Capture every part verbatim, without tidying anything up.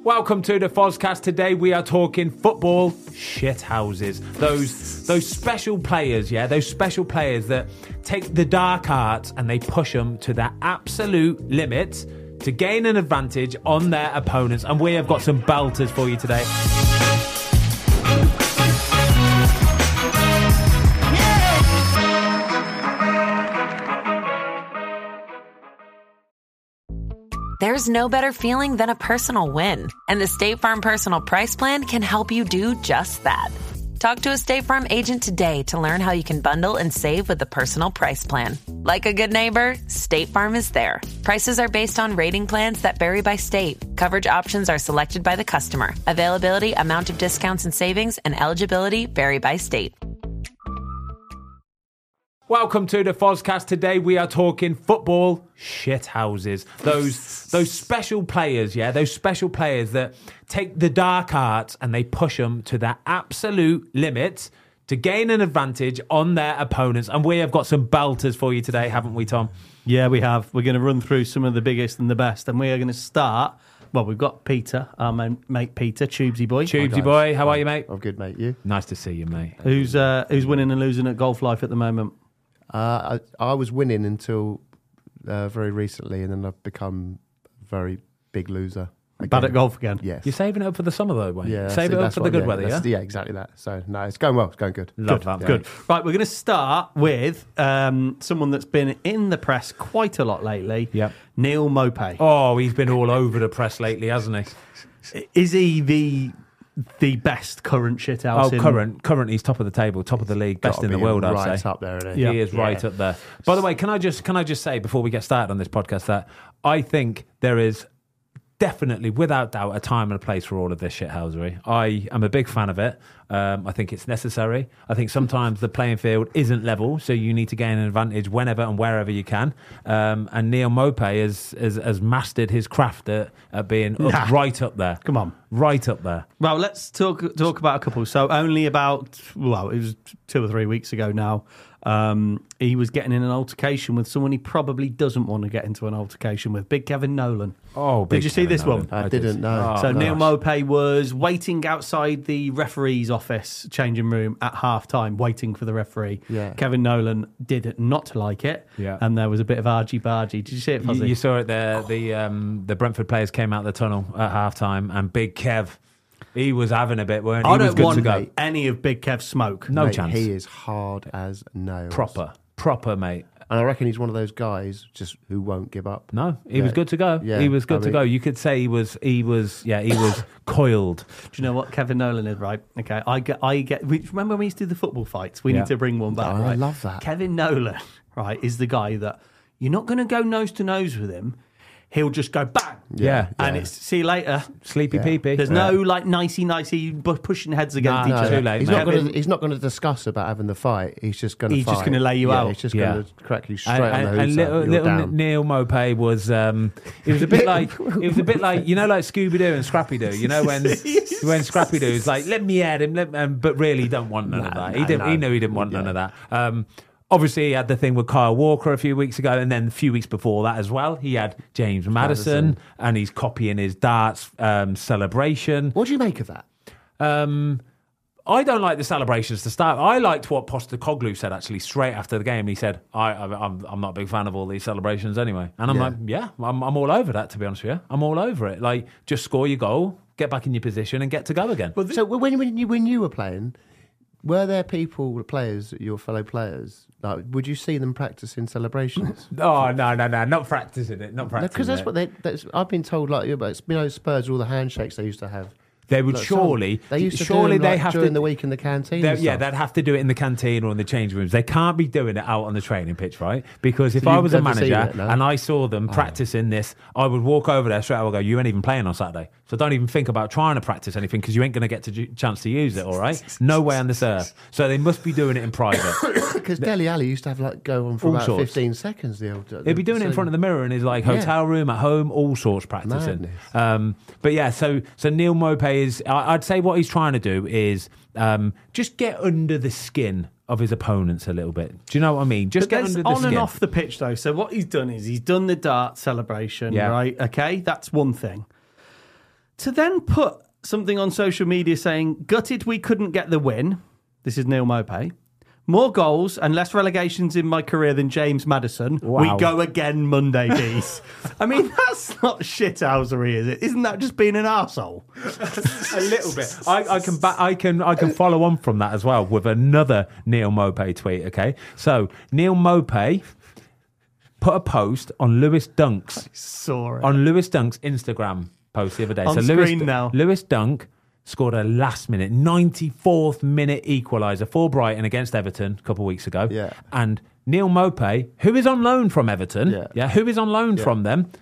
Welcome to the Fozcast. Today we are talking football shithouses. Those those special players, yeah, those special players that take the dark arts and they push them to their absolute limit to gain an advantage on their opponents. And we have got some belters for you today. There's no better feeling than a personal win, and the State Farm Personal Price Plan can help you do just that. Talk to a State Farm agent today to learn how you can bundle and save with the Personal Price Plan. Like a good neighbor, State Farm is there. Prices are based on rating plans that vary by state. Coverage options are selected by the customer. Availability, amount of discounts and savings, and eligibility vary by state. Welcome to the Fozcast. Today we are talking football shithouses. Those those special players, yeah, those special players that take the dark arts and they push them to their absolute limit to gain an advantage on their opponents. And we have got some belters for you today, haven't we, Tom? Yeah, we have. We're going to run through some of the biggest and the best, and we are going to start. Well, we've got Peter, our mate Peter, Tubesy boy. Tubesy boy, how are you, mate? I'm good, mate. You? Nice to see you, mate. Who's uh, who's winning and losing at Golf Life at the moment? Uh, I, I was winning until uh, very recently, and then I've become a very big loser. Again. Bad at golf again? Yes. You're saving it up for the summer, though, mate. Yeah. Save it up for the good yeah, weather, yeah? Yeah, exactly that. So, no, it's going well. It's going good. Love good, that. Yeah. Good. Right, we're going to start with um, someone that's been in the press quite a lot lately. Yep. Neal Maupay. Oh, he's been all over the press lately, hasn't he? Is he the... the best current shithouse? Oh, in... current, current. He's top of the table, top of the league, best Gotta in the be world. right I'd say up there, isn't he? he Yeah. is right Yeah. up there. By the way, can I just can I just say before we get started on this podcast that I think there is definitely, without doubt, a time and a place for all of this shithousery. I am a big fan of it. Um, I think it's necessary. I think sometimes the playing field isn't level, so you need to gain an advantage whenever and wherever you can. Um, and Neal Maupay has, has has mastered his craft at, at being Nah. up, right up there. Come on. Right up there. Well, let's talk talk about a couple. So only about, well, it was two or three weeks ago now, um, he was getting in an altercation with someone he probably doesn't want to get into an altercation with, Big Kevin Nolan. Oh, big Did you see Kevin this Nolan. one? I didn't know. Oh, so gosh. Neal Maupay was waiting outside the referee's office changing room at half time, waiting for the referee. Yeah. Kevin Nolan did not like it, Yeah. and there was a bit of argy-bargy. Did you see it, Fuzzy? You, you saw it there. The um, the Brentford players came out the tunnel at half time, and Big Kev, he was having a bit, weren't he? I He was don't good want to go. mate, any of Big Kev's smoke. No Mate, chance. He is hard as nails. Proper, proper, mate. And I reckon he's one of those guys just who won't give up. No, he Yeah. was good to go. Yeah, he was good I to mean- go. You could say he was, he was, yeah, he was coiled. Do you know what Kevin Nolan is, right? Okay, I get, I get. we- Remember when we used to do the football fights? We Yeah. need to bring one back. Oh, I right? love that. Kevin Nolan, right, is the guy that you're not going to go nose to nose with him. He'll just go bang, Yeah, and yeah. it's see you later. Sleepy Yeah. peepee. There's no like nicey nicey bu- pushing heads against Nah, each no, other. too late, he's mate. not going Kevin- to. He's not going to discuss about having the fight. He's just going to. He's fight. just gonna lay you yeah, out. He's just Yeah. going to crack you straight And, on and, the and hooter. little, You're little down. Neal Maupay was, um, it was a bit like, it was a bit like, you know, like Scooby Doo and Scrappy Doo. You know when when Scrappy Doo's like, let me at him, let, um, but really he don't want none of No, that. no, he didn't. no. He knew he didn't want none Yeah. of that. Um, Obviously, he had the thing with Kyle Walker a few weeks ago, and then a few weeks before that as well, he had James Maddison, Maddison. and he's copying his darts um, celebration. What do you make of that? Um, I don't like the celebrations to start. I liked what Postecoglou said actually straight after the game. He said, I, I, I'm, I'm not a big fan of all these celebrations anyway. And I'm Yeah. like, yeah, I'm, I'm all over that, to be honest with you. I'm all over it. Like, just score your goal, get back in your position, and get to go again. So when when you when you were playing, were there people, players, your fellow players? Like, would you see them practicing celebrations? Oh, no, no, no, not practicing it, not practicing Because that's it. what they. That's, I've been told. Like, you know, Spurs, all the handshakes they used to have. They would Like, surely, they used to surely do them, they like, have during to, the week in the canteen. They- and yeah, stuff. they'd have to do it in the canteen or in the change rooms. They can't be doing it out on the training pitch, right? Because if So I you've was a never seen manager it, no? and I saw them practicing this, I would walk over there straight away and go, you ain't even playing on Saturday. So don't even think about trying to practice anything because you ain't going to get a ju- chance to use it, all right? No way on this earth. So they must be doing it in private. Because Dele Alli used to have like go on for All about sorts. fifteen seconds. The old, He'd be doing it in front of the mirror in his like hotel room at home, all sorts practicing. Madness. Um, but yeah, so so Neal Maupay is. I, I'd say what he's trying to do is um, just get under the skin of his opponents a little bit. Do you know what I mean? Just But get there's under the on skin. and off the pitch, though. So what he's done is he's done the dart celebration, Yeah. right? Okay, that's one thing. To then put something on social media saying, gutted we couldn't get the win. This is Neil Maupay. More goals and less relegations in my career than James Maddison. Wow. We go again Monday, geez. I mean, that's not shithousery, is it? Isn't that just being an arsehole? A little bit. I, I can ba- I can I can follow on from that as well with another Neil Maupay tweet. Okay, so Neil Maupay put a post on Lewis Dunk's Sorry. on Lewis Dunk's Instagram post the other day. On so screen Lewis, now. Lewis Dunk scored a last minute ninety-fourth minute equaliser for Brighton against Everton a couple of weeks ago. Yeah. And Neil Maupay, who is on loan from Everton, Yeah. yeah, who is on loan Yeah. from them,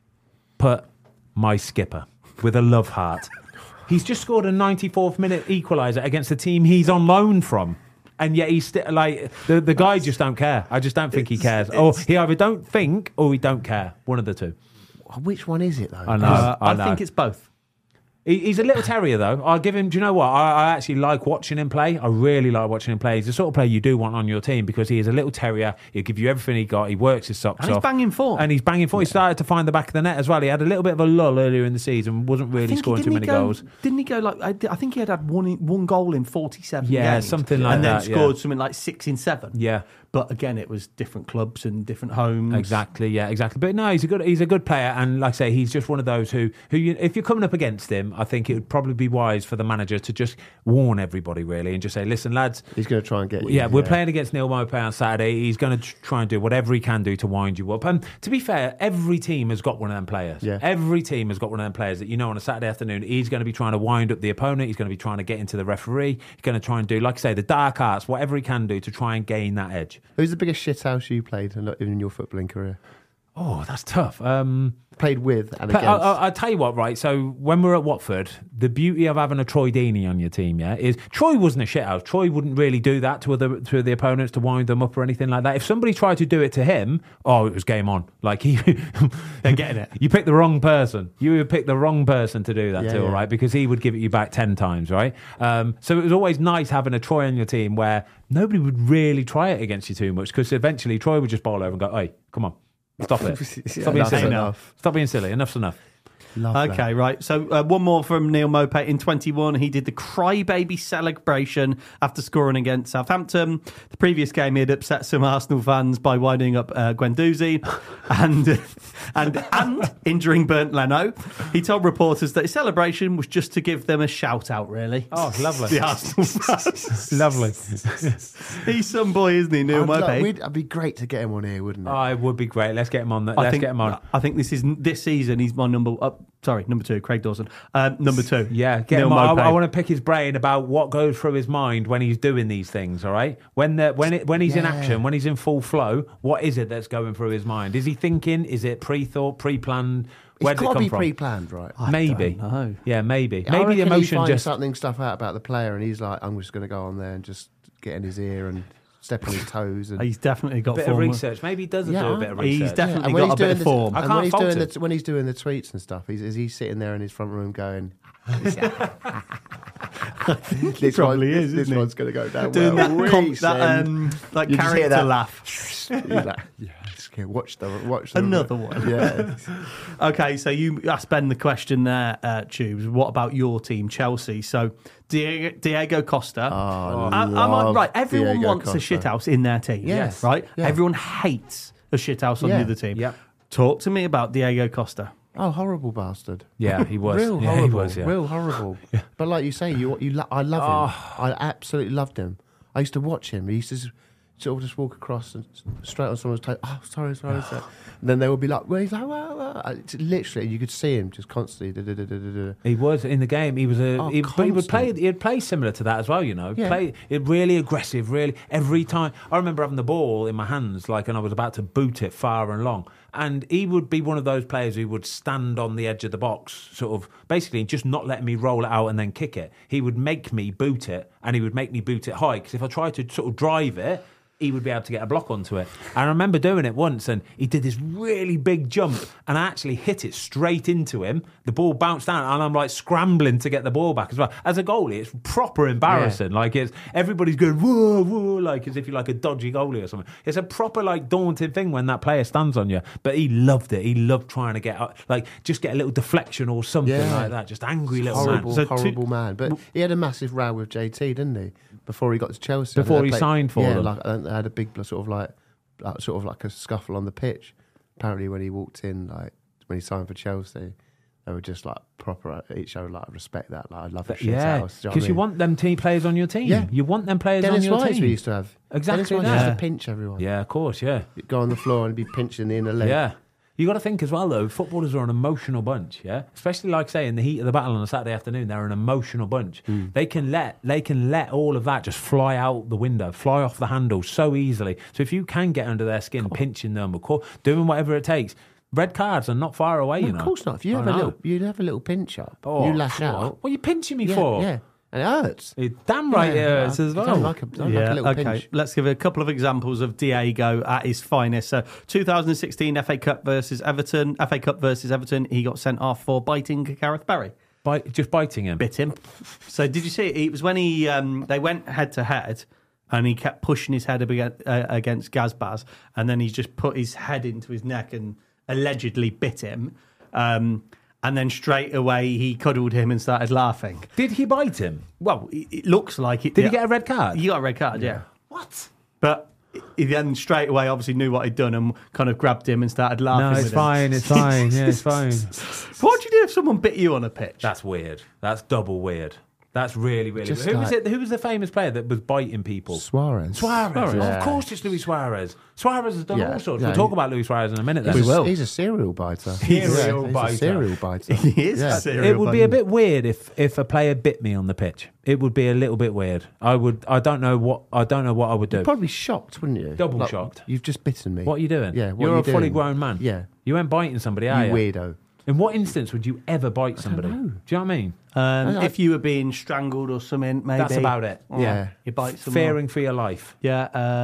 put my skipper with a love heart. He's just scored a ninety-fourth minute equaliser against the team he's on loan from. And yet he's still like the, the guy just don't care. I just don't think he cares. Or he either don't think or he don't care. One of the two. Which one is it though? I know. Uh, I I know. think it's both. He- He's a little terrier, though. I'll give him. Do you know what? I, I actually like watching him play. I really like watching him play. He's the sort of player you do want on your team because he is a little terrier. He'll give you everything he got. He works his socks And he's off. banging form. And he's banging form. He started to find the back of the net as well. He had a little bit of a lull earlier in the season. Wasn't really I think he- scoring too didn't many he go, goals. Didn't he go like? I, I think he had had one one goal in forty-seven Yeah, games, something like and that, then scored yeah. something like six in seven. Yeah. But again, it was different clubs and different homes. Exactly, yeah, exactly. But no, he's a good he's a good player, and like I say, he's just one of those who who you, if you're coming up against him, I think it would probably be wise for the manager to just warn everybody really and just say, listen, lads, He's going to try and get you. yeah, we're playing against Neil Maupay on Saturday. He's going to try and do whatever he can do to wind you up. And to be fair, every team has got one of them players. Yeah. Every team has got one of them players that you know on a Saturday afternoon, he's going to be trying to wind up the opponent. He's going to be trying to get into the referee. He's going to try and do, like I say, the dark arts, whatever he can do to try and gain that edge. Who's the biggest shithouse you played in in your footballing career? Oh, that's tough. Um, Played with and But against. I, I, I'll tell you what, right? So when we're at Watford, the beauty of having a Troy Deeney on your team, yeah, is Troy wasn't a shithouse. Troy wouldn't really do that to other to the opponents to wind them up or anything like that. If somebody tried to do it to him, oh, it was game on. Like he, They're getting it. You picked the wrong person. You would pick the wrong person to do that Yeah, to, yeah. right? Because he would give it you back ten times, right? Um, so it was always nice having a Troy on your team where nobody would really try it against you too much because eventually Troy would just bowl over and go, "Hey, come on." Stop it. Stop being Enough's silly. enough. Stop being silly. Enough's enough. Love that. Okay, right. So uh, one more from Neil Maupay in twenty-one. He did the crybaby celebration after scoring against Southampton. The previous game, he had upset some Arsenal fans by winding up uh, Guendouzi and, and and injuring Bernd Leno. He told reporters that his celebration was just to give them a shout out, really. Oh, lovely. The Arsenal fans. Lovely. He's some boy, isn't he, Neil I'd love- Maupay? we'd- It'd be great to get him on here, wouldn't it? Oh, it would be great. Let's get him on. I Let's think, get him on. I think this is this season. He's my number. Uh, sorry, number two, Craig Dawson. Um, number two. Yeah, get Neil him on. Maupay. I, I want to pick his brain about what goes through his mind when he's doing these things. All right, when the when it, when he's in Yeah. action, when he's in full flow, what is it that's going through his mind? Is he thinking? Is it pre-thought, pre-planned? Where It's does it got to come be from? pre-planned, right? Maybe. don't know. Yeah, maybe. I Maybe reckon the emotion he finds just. something stuff out about the player, and he's like, "I'm just going to go on there and just get in his ear and step on his toes." And He's definitely got Bit of form. research. Maybe he does Yeah, do a bit of he's research. definitely and when got he's a bit doing of the, form. I and can't when he's fault doing it. the when he's doing the tweets and stuff, he's, is he sitting there in his front room going, "This probably one, is, This isn't he? one's going to go down Doing well." that, com- Reece, that and um, like you just hear character that. laugh. he's like, "Yeah, just go watch the watch the Another one. Yeah, Okay, so you asked Ben the question there, uh, Tubes. What about your team, Chelsea? So Diego, Diego Costa. Oh, am, am I love right? Everyone Diego wants a Costa. shithouse in their team. Yes. Right? Yeah. Everyone hates a shithouse on Yeah. the other team. Yep. Talk to me about Diego Costa. oh, horrible bastard. Yeah, he was. Real yeah, horrible. he was. Yeah. Real horrible. But like you say, you you lo- I love him. I absolutely loved him. I used to watch him. He used to s- sort of just walk across and s- straight on someone's toe. Oh, sorry, sorry, sorry. And then they would be like, well, he's like, well, well. It's literally, you could see him just constantly. Da, da, da, da, da, da. He was in the game. He was a. Oh, he, but he would play. constant. He'd play similar to that as well. You know, Yeah. play it really aggressive. Really, every time. I remember having the ball in my hands, like, and I was about to boot it far and long. And he would be one of those players who would stand on the edge of the box, sort of basically just not letting me roll it out and then kick it. He would make me boot it, and he would make me boot it high. Because if I tried to sort of drive it, he would be able to get a block onto it. I remember doing it once, and he did this really big jump, and I actually hit it straight into him. The ball bounced down, and I'm like scrambling to get the ball back as well. As a goalie, it's proper embarrassing. Yeah. Like it's everybody's going whoa, whoa, like as if you're like a dodgy goalie or something. It's a proper like daunting thing when that player stands on you. But he loved it. He loved trying to get like just get a little deflection or something yeah. like that. Just angry little horrible, man. So horrible to, man. But he had a massive row with J T, didn't he? Before he got to Chelsea. Before he played, signed for yeah, them. Like, and they had a big sort of like, like, sort of like a scuffle on the pitch. Apparently, when he walked in, like when he signed for Chelsea, they were just like proper. Each other like respect that. Like I love the shit yeah, because you, know I mean? you want them team players on your team. Yeah, you want them players Dennis on your Wise team. We used to have exactly Dennis Wise that. used to pinch everyone. Yeah, of course. Yeah, You'd go on the floor and be pinching the inner leg. Yeah. You got to think as well, though, footballers are an emotional bunch, yeah? Especially, like, say, in the heat of the battle on a Saturday afternoon, they're an emotional bunch. Mm. They can let they can let all of that just fly out the window, fly off the handle so easily. So if you can get under their skin, pinching them, or doing whatever it takes, red cards are not far away, no, you know. Of course not. If you have a little, you have a little pinch up, oh, you lash God. out. What are you pinching me yeah, for? Yeah. And it hurts. It damn right yeah, it hurts I, as well. I don't like a, don't yeah, like a little okay. pinch. Let's give a couple of examples of Diego at his finest. So, twenty sixteen F A Cup versus Everton. F A Cup versus Everton. He got sent off for biting Gareth Barry. Bite, just biting him. Bit him. So, did you see it? It was when he um, they went head to head, and he kept pushing his head up against, uh, against Gazbaz, and then he just put his head into his neck and allegedly bit him. Um, And then straight away he cuddled him and started laughing. Did he bite him? Well, it, it looks like it. Did yeah. he get a red card? He got a red card, yeah. yeah. What? But he then straight away obviously knew what he'd done and kind of grabbed him and started laughing. No, it's with fine, him. it's fine, yeah, it's fine. What would you do if someone bit you on a pitch? That's weird. That's double weird. That's really, really Just weird. Who like- was it? Who was the famous player that was biting people? Suarez. Suarez. Suarez. Oh, Yeah. of course it's Luis Suarez. Suarez has done Yeah, all sorts. yeah, we'll talk he- about Luis Suarez in a minute. He's Then. We will. A, he's a serial biter. Serial yeah, biter. He's a serial biter. He is Yeah. a serial It would be a biter. bit weird if, if a player bit me on the pitch. It would be a little bit weird. I would. I don't know what. I don't know what I would do. You'd probably be shocked, wouldn't you? Double shocked. You've just bitten me. What are you doing? Yeah, what you're are a you fully doing? grown man. Yeah. You ain't biting somebody, are You you? weirdo. In what instance would you ever bite somebody? know. Do you know what I mean? Um, I- if you were being strangled or something, maybe. That's about it. Yeah. You bite someone. Fearing for your life. Yeah.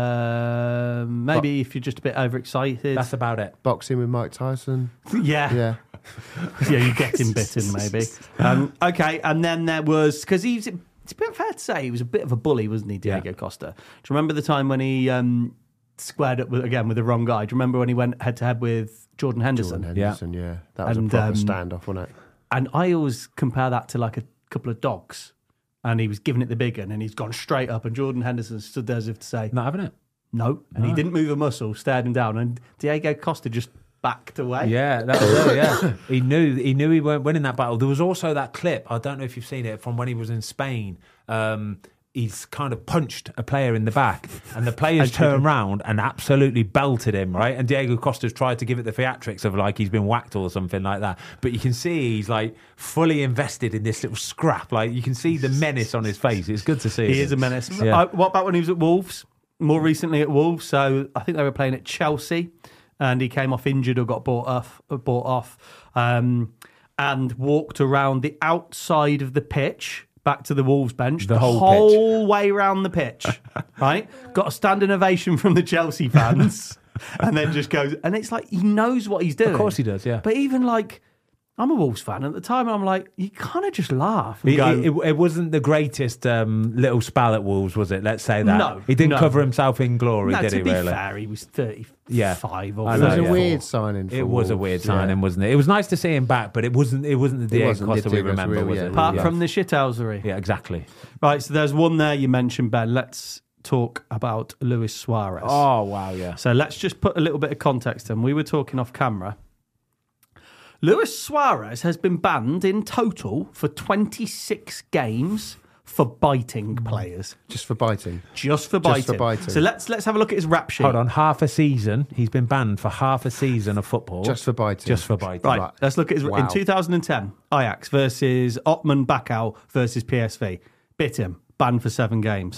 Um, maybe if you're just a bit overexcited. That's about it. Boxing with Mike Tyson. yeah. Yeah. yeah, you get him bitten, maybe. Um, okay, and then there was because he's it's a bit fair to say he was a bit of a bully, wasn't he, Diego Yeah. Costa? Do you remember the time when he um, squared up with, again with the wrong guy? Do you remember when he went head to head with Jordan Henderson? Jordan Henderson, yeah. That was And, a proper um, standoff, wasn't it? And I always compare that to like a couple of dogs, and he was giving it the big one, and he's gone straight up, and Jordan Henderson stood there as if to say, Not having it. no, and he didn't move a muscle, stared him down, and Diego Costa just backed away. Yeah, that was it, yeah. He knew he knew he weren't winning that battle. There was also that clip, I don't know if you've seen it, from when he was in Spain. Um, he's kind of punched a player in the back and the players turned round and absolutely belted him, right? And Diego Costa's tried to give it the theatrics of like he's been whacked or something like that. But you can see he's like fully invested in this little scrap. Like you can see the menace on his face. It's good to see. He is a menace. Yeah. Uh, what about when he was at Wolves? More recently at Wolves. So I think they were playing at Chelsea, and he came off injured or got bought off, bought off, um, and walked around the outside of the pitch back to the Wolves bench, The whole way around the pitch. Right, got a standing ovation from the Chelsea fans, and then just goes. And it's like he knows what he's doing. Of course he does, yeah. But even like. I'm a Wolves fan. At the time, I'm like, you kind of just laugh. And It, go, it, it wasn't the greatest um, little spell at Wolves, was it? Let's say that. No, He didn't no. cover himself in glory, no, did to he, be really? fair, he was thirty-five Yeah. or I It know, was a yeah. weird signing. For It was a Wolves, weird yeah. signing, wasn't it? It was nice to see him back, but it wasn't It wasn't the Diego wasn't the Costa we Diego remember, Costa, was yeah. it? Apart yeah. from the shithousery. Yeah, exactly. Right, so there's one there you mentioned, Ben. Let's talk about Luis Suarez. Oh, wow, yeah. So let's just put a little bit of context in. We were talking off camera. Luis Suarez has been banned in total for twenty-six games for biting players. Just for biting. Just for biting. Just for biting. So let's let's have a look at his rap sheet. Hold on, half a season. He's been banned for half a season of football. Just for biting. Just for biting. Right, Right. let's look at his. Wow. In two thousand ten, Ajax versus Otman Bakau versus P S V. Bit him, banned for seven games.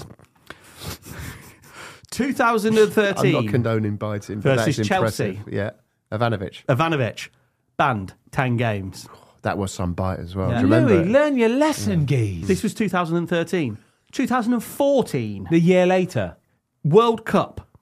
two thousand thirteen. I'm not condoning biting, but Versus that's Chelsea. impressive. Yeah. Ivanovic. Ivanovic, banned ten games. That was some bite as well. Yeah. Do you remember? Louis, it? learn your lesson, geez. This was two thousand thirteen. two thousand fourteen, The year later. World Cup.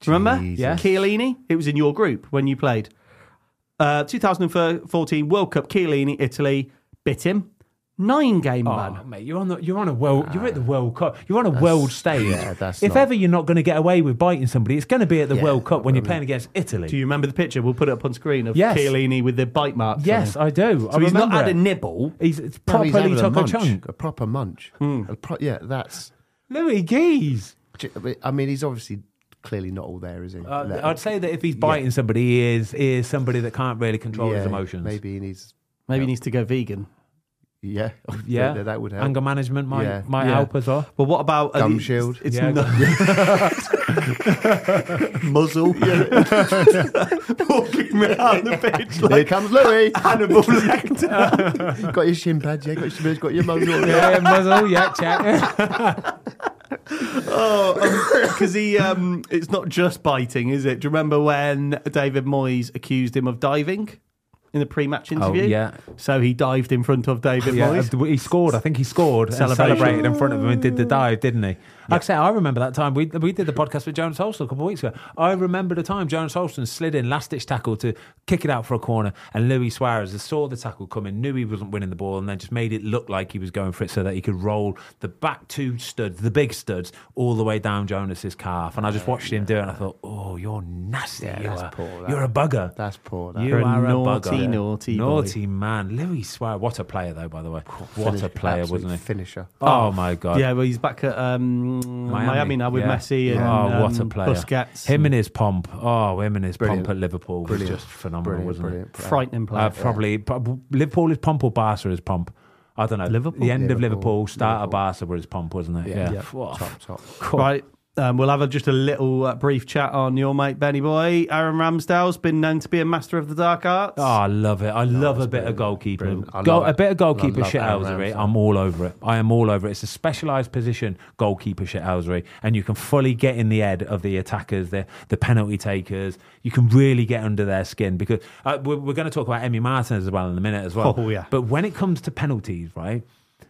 Remember? Jesus. Yeah. Chiellini? It was in your group when you played. Uh, twenty fourteen World Cup, Chiellini, Italy, bit him. Nine game Oh, ban. mate, you're on the you're on a world you're at the World Cup. You're on a world stage. yeah, that's if not- ever you're not going to get away with biting somebody, it's going to be at the Yeah, World Cup when I you're mean- playing against Italy. Do you remember the picture? We'll put it up on screen of Yes. Chiellini with the bite marks. yes, on him. I do. So I he's not remember had a it. nibble. He's it's No, he's properly having took a, a, munch, chunk. a proper munch. A pro- yeah, that's. Louis Geese. I mean, he's obviously clearly not all there, is he? Uh, Let- I'd say that if he's biting somebody, he is he is somebody that can't really control his yeah, emotions. Maybe he needs. Maybe he needs to go vegan. Yeah, Yeah, that, that would help. Anger management might Yeah. might Yeah. help as well. But what about Gum uh, shield. It's Yeah, not muzzle walking around the pitch Here like comes Louis. Hannibal Lecter. Got your shin pads, yeah. Got your shin pads, got your muzzle. Yeah, muzzle. Yeah, check. Oh, because he, um, it's not just biting, is it? Do you remember when David Moyes accused him of diving in the pre-match interview? yeah. So he dived in front of David Yeah, Moyes. he scored. I think he scored and Celebration. celebrated in front of him and did the dive, didn't he? Like I say, I remember that time. We we did the podcast with Jonas Holston a couple of weeks ago. I remember the time Jonas Holston slid in last-ditch tackle to kick it out for a corner, and Luis Suarez saw the tackle coming, knew he wasn't winning the ball, and then just made it look like he was going for it so that he could roll the back two studs, the big studs, all the way down Jonas's calf. And I just watched him do it, and I thought, oh, you're nasty. Yeah, you that's are, poor, that. You're a bugger. That's poor. That. You You're a are a naughty, bugger. naughty boy. naughty man. Louis Suarez, what a player though, by the way. What Finish- a player, absolute wasn't he? Finisher. Oh, my God. Yeah, well, he's back at um, Miami. now with yeah. Messi and oh, what a um, player! Busquets. Him and his pomp. Oh, him and his Brilliant. pomp at Liverpool Brilliant. was just phenomenal, Brilliant, wasn't brilliant. Frightening it? player. Uh, probably pro- Liverpool is pomp or Barca is pomp. I don't know. Liverpool? The end of Liverpool. Liverpool, start of Liverpool. Barca was his pomp, wasn't it? Yeah. Yeah. Yeah. Whoa. Top, top. Cool. Right. Um, we'll have a, just a little uh, brief chat on your mate Benny Boy. Aaron Ramsdale's been known to be a master of the dark arts. Oh, I love it. I love a it's bit of brilliant. goalkeeper. Brilliant. I Goal, love a it. bit of goalkeeper I love Aaron shithousery. Ramsdale. I'm all over it. I am all over it. It's a specialised position, goalkeeper shithousery, and you can fully get in the head of the attackers, the the penalty takers. You can really get under their skin because uh, we're, we're going to talk about Emi Martinez as well in a minute as well. Oh, yeah. But when it comes to penalties, right,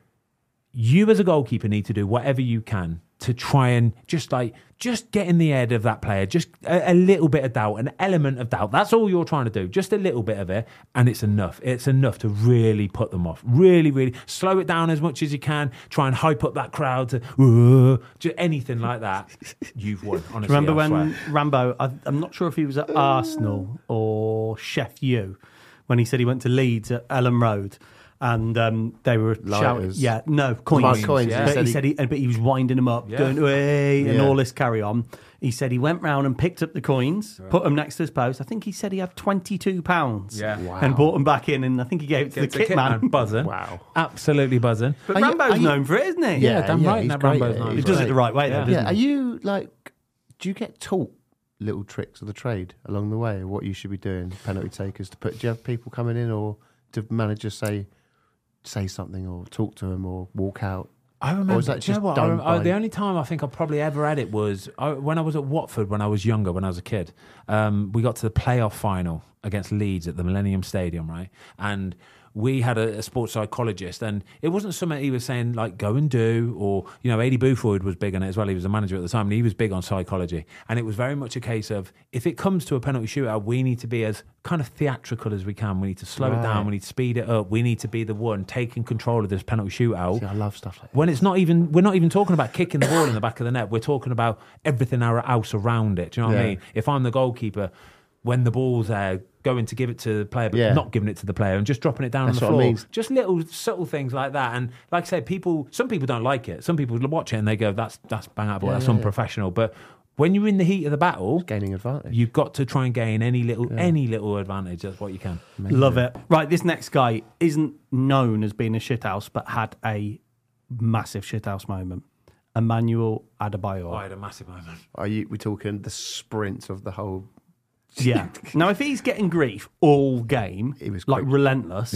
you as a goalkeeper need to do whatever you can to try and just like just get in the head of that player, just a, a little bit of doubt, an element of doubt. That's all you're trying to do, just a little bit of it, and it's enough. It's enough to really put them off. Really, really slow it down as much as you can. Try and hype up that crowd to uh, just anything like that. You've won. Honestly, Remember I when swear. Rambo, I, I'm not sure if he was at Arsenal or Chef U, when he said he went to Leeds at Ellen Road. And um, they were shouting, Lighters. yeah, no, coins. Coins, coins, yeah. But He he said said he, but he was winding them up, Yeah. going, "Hey," and Yeah. all this carry on. He said he went round and picked up the coins, put them next to his post. I think he said he had twenty-two pounds. Yeah. Wow. And brought them back in, and I think he gave it to Gets the the kit man. buzzing. Wow. Absolutely buzzing. But Are you- Rambo's are you- known for it, isn't he? Yeah, damn yeah, right. he's That great Rambo's at it. known He He's for does it great. the right way, Yeah. though, doesn't Yeah, are he? you like? Do you get taught little tricks of the trade along the way? What you should be doing, penalty takers to put? Do you have people coming in, or do managers say say something, or talk to them, or walk out? I remember. Or is that do you know just what? done I, rem- I, by- the only time I think I probably ever had it was I, when I was at Watford when I was younger, when I was a kid. Um, we got to the playoff final against Leeds at the Millennium Stadium, right? And we had a, a sports psychologist, and it wasn't something he was saying like go and do, or you know, Adi Buford was big on it as well. He was a manager at the time, and he was big on psychology. And it was very much a case of if it comes to a penalty shootout, we need to be as kind of theatrical as we can. We need to slow it Right. down. We need to speed it up. We need to be the one taking control of this penalty shootout. See, I love stuff like that. When it's not even, we're not even talking about kicking the ball in the back of the net. We're talking about everything else around it. Do you know what I Yeah. mean? If I'm the goalkeeper, when the ball's there, going to give it to the player, but Yeah. not giving it to the player and just dropping it down That's on the what I floor. mean. Just little subtle things like that. And like I say, people, some people don't like it. Some people watch it and they go, "That's that's bang out of ball. Yeah, That's yeah, yeah. unprofessional." But when you're in the heat of the battle, Gaining advantage. you've got to try and gain any little any little advantage. That's what you can. Love it. Right, this next guy isn't known as being a shithouse, but had a massive shithouse moment. Emmanuel Adebayor. I had a massive moment. Are you? We talking the sprint of the whole? Yeah. Now, if he's getting grief all game, He was like quick. relentless,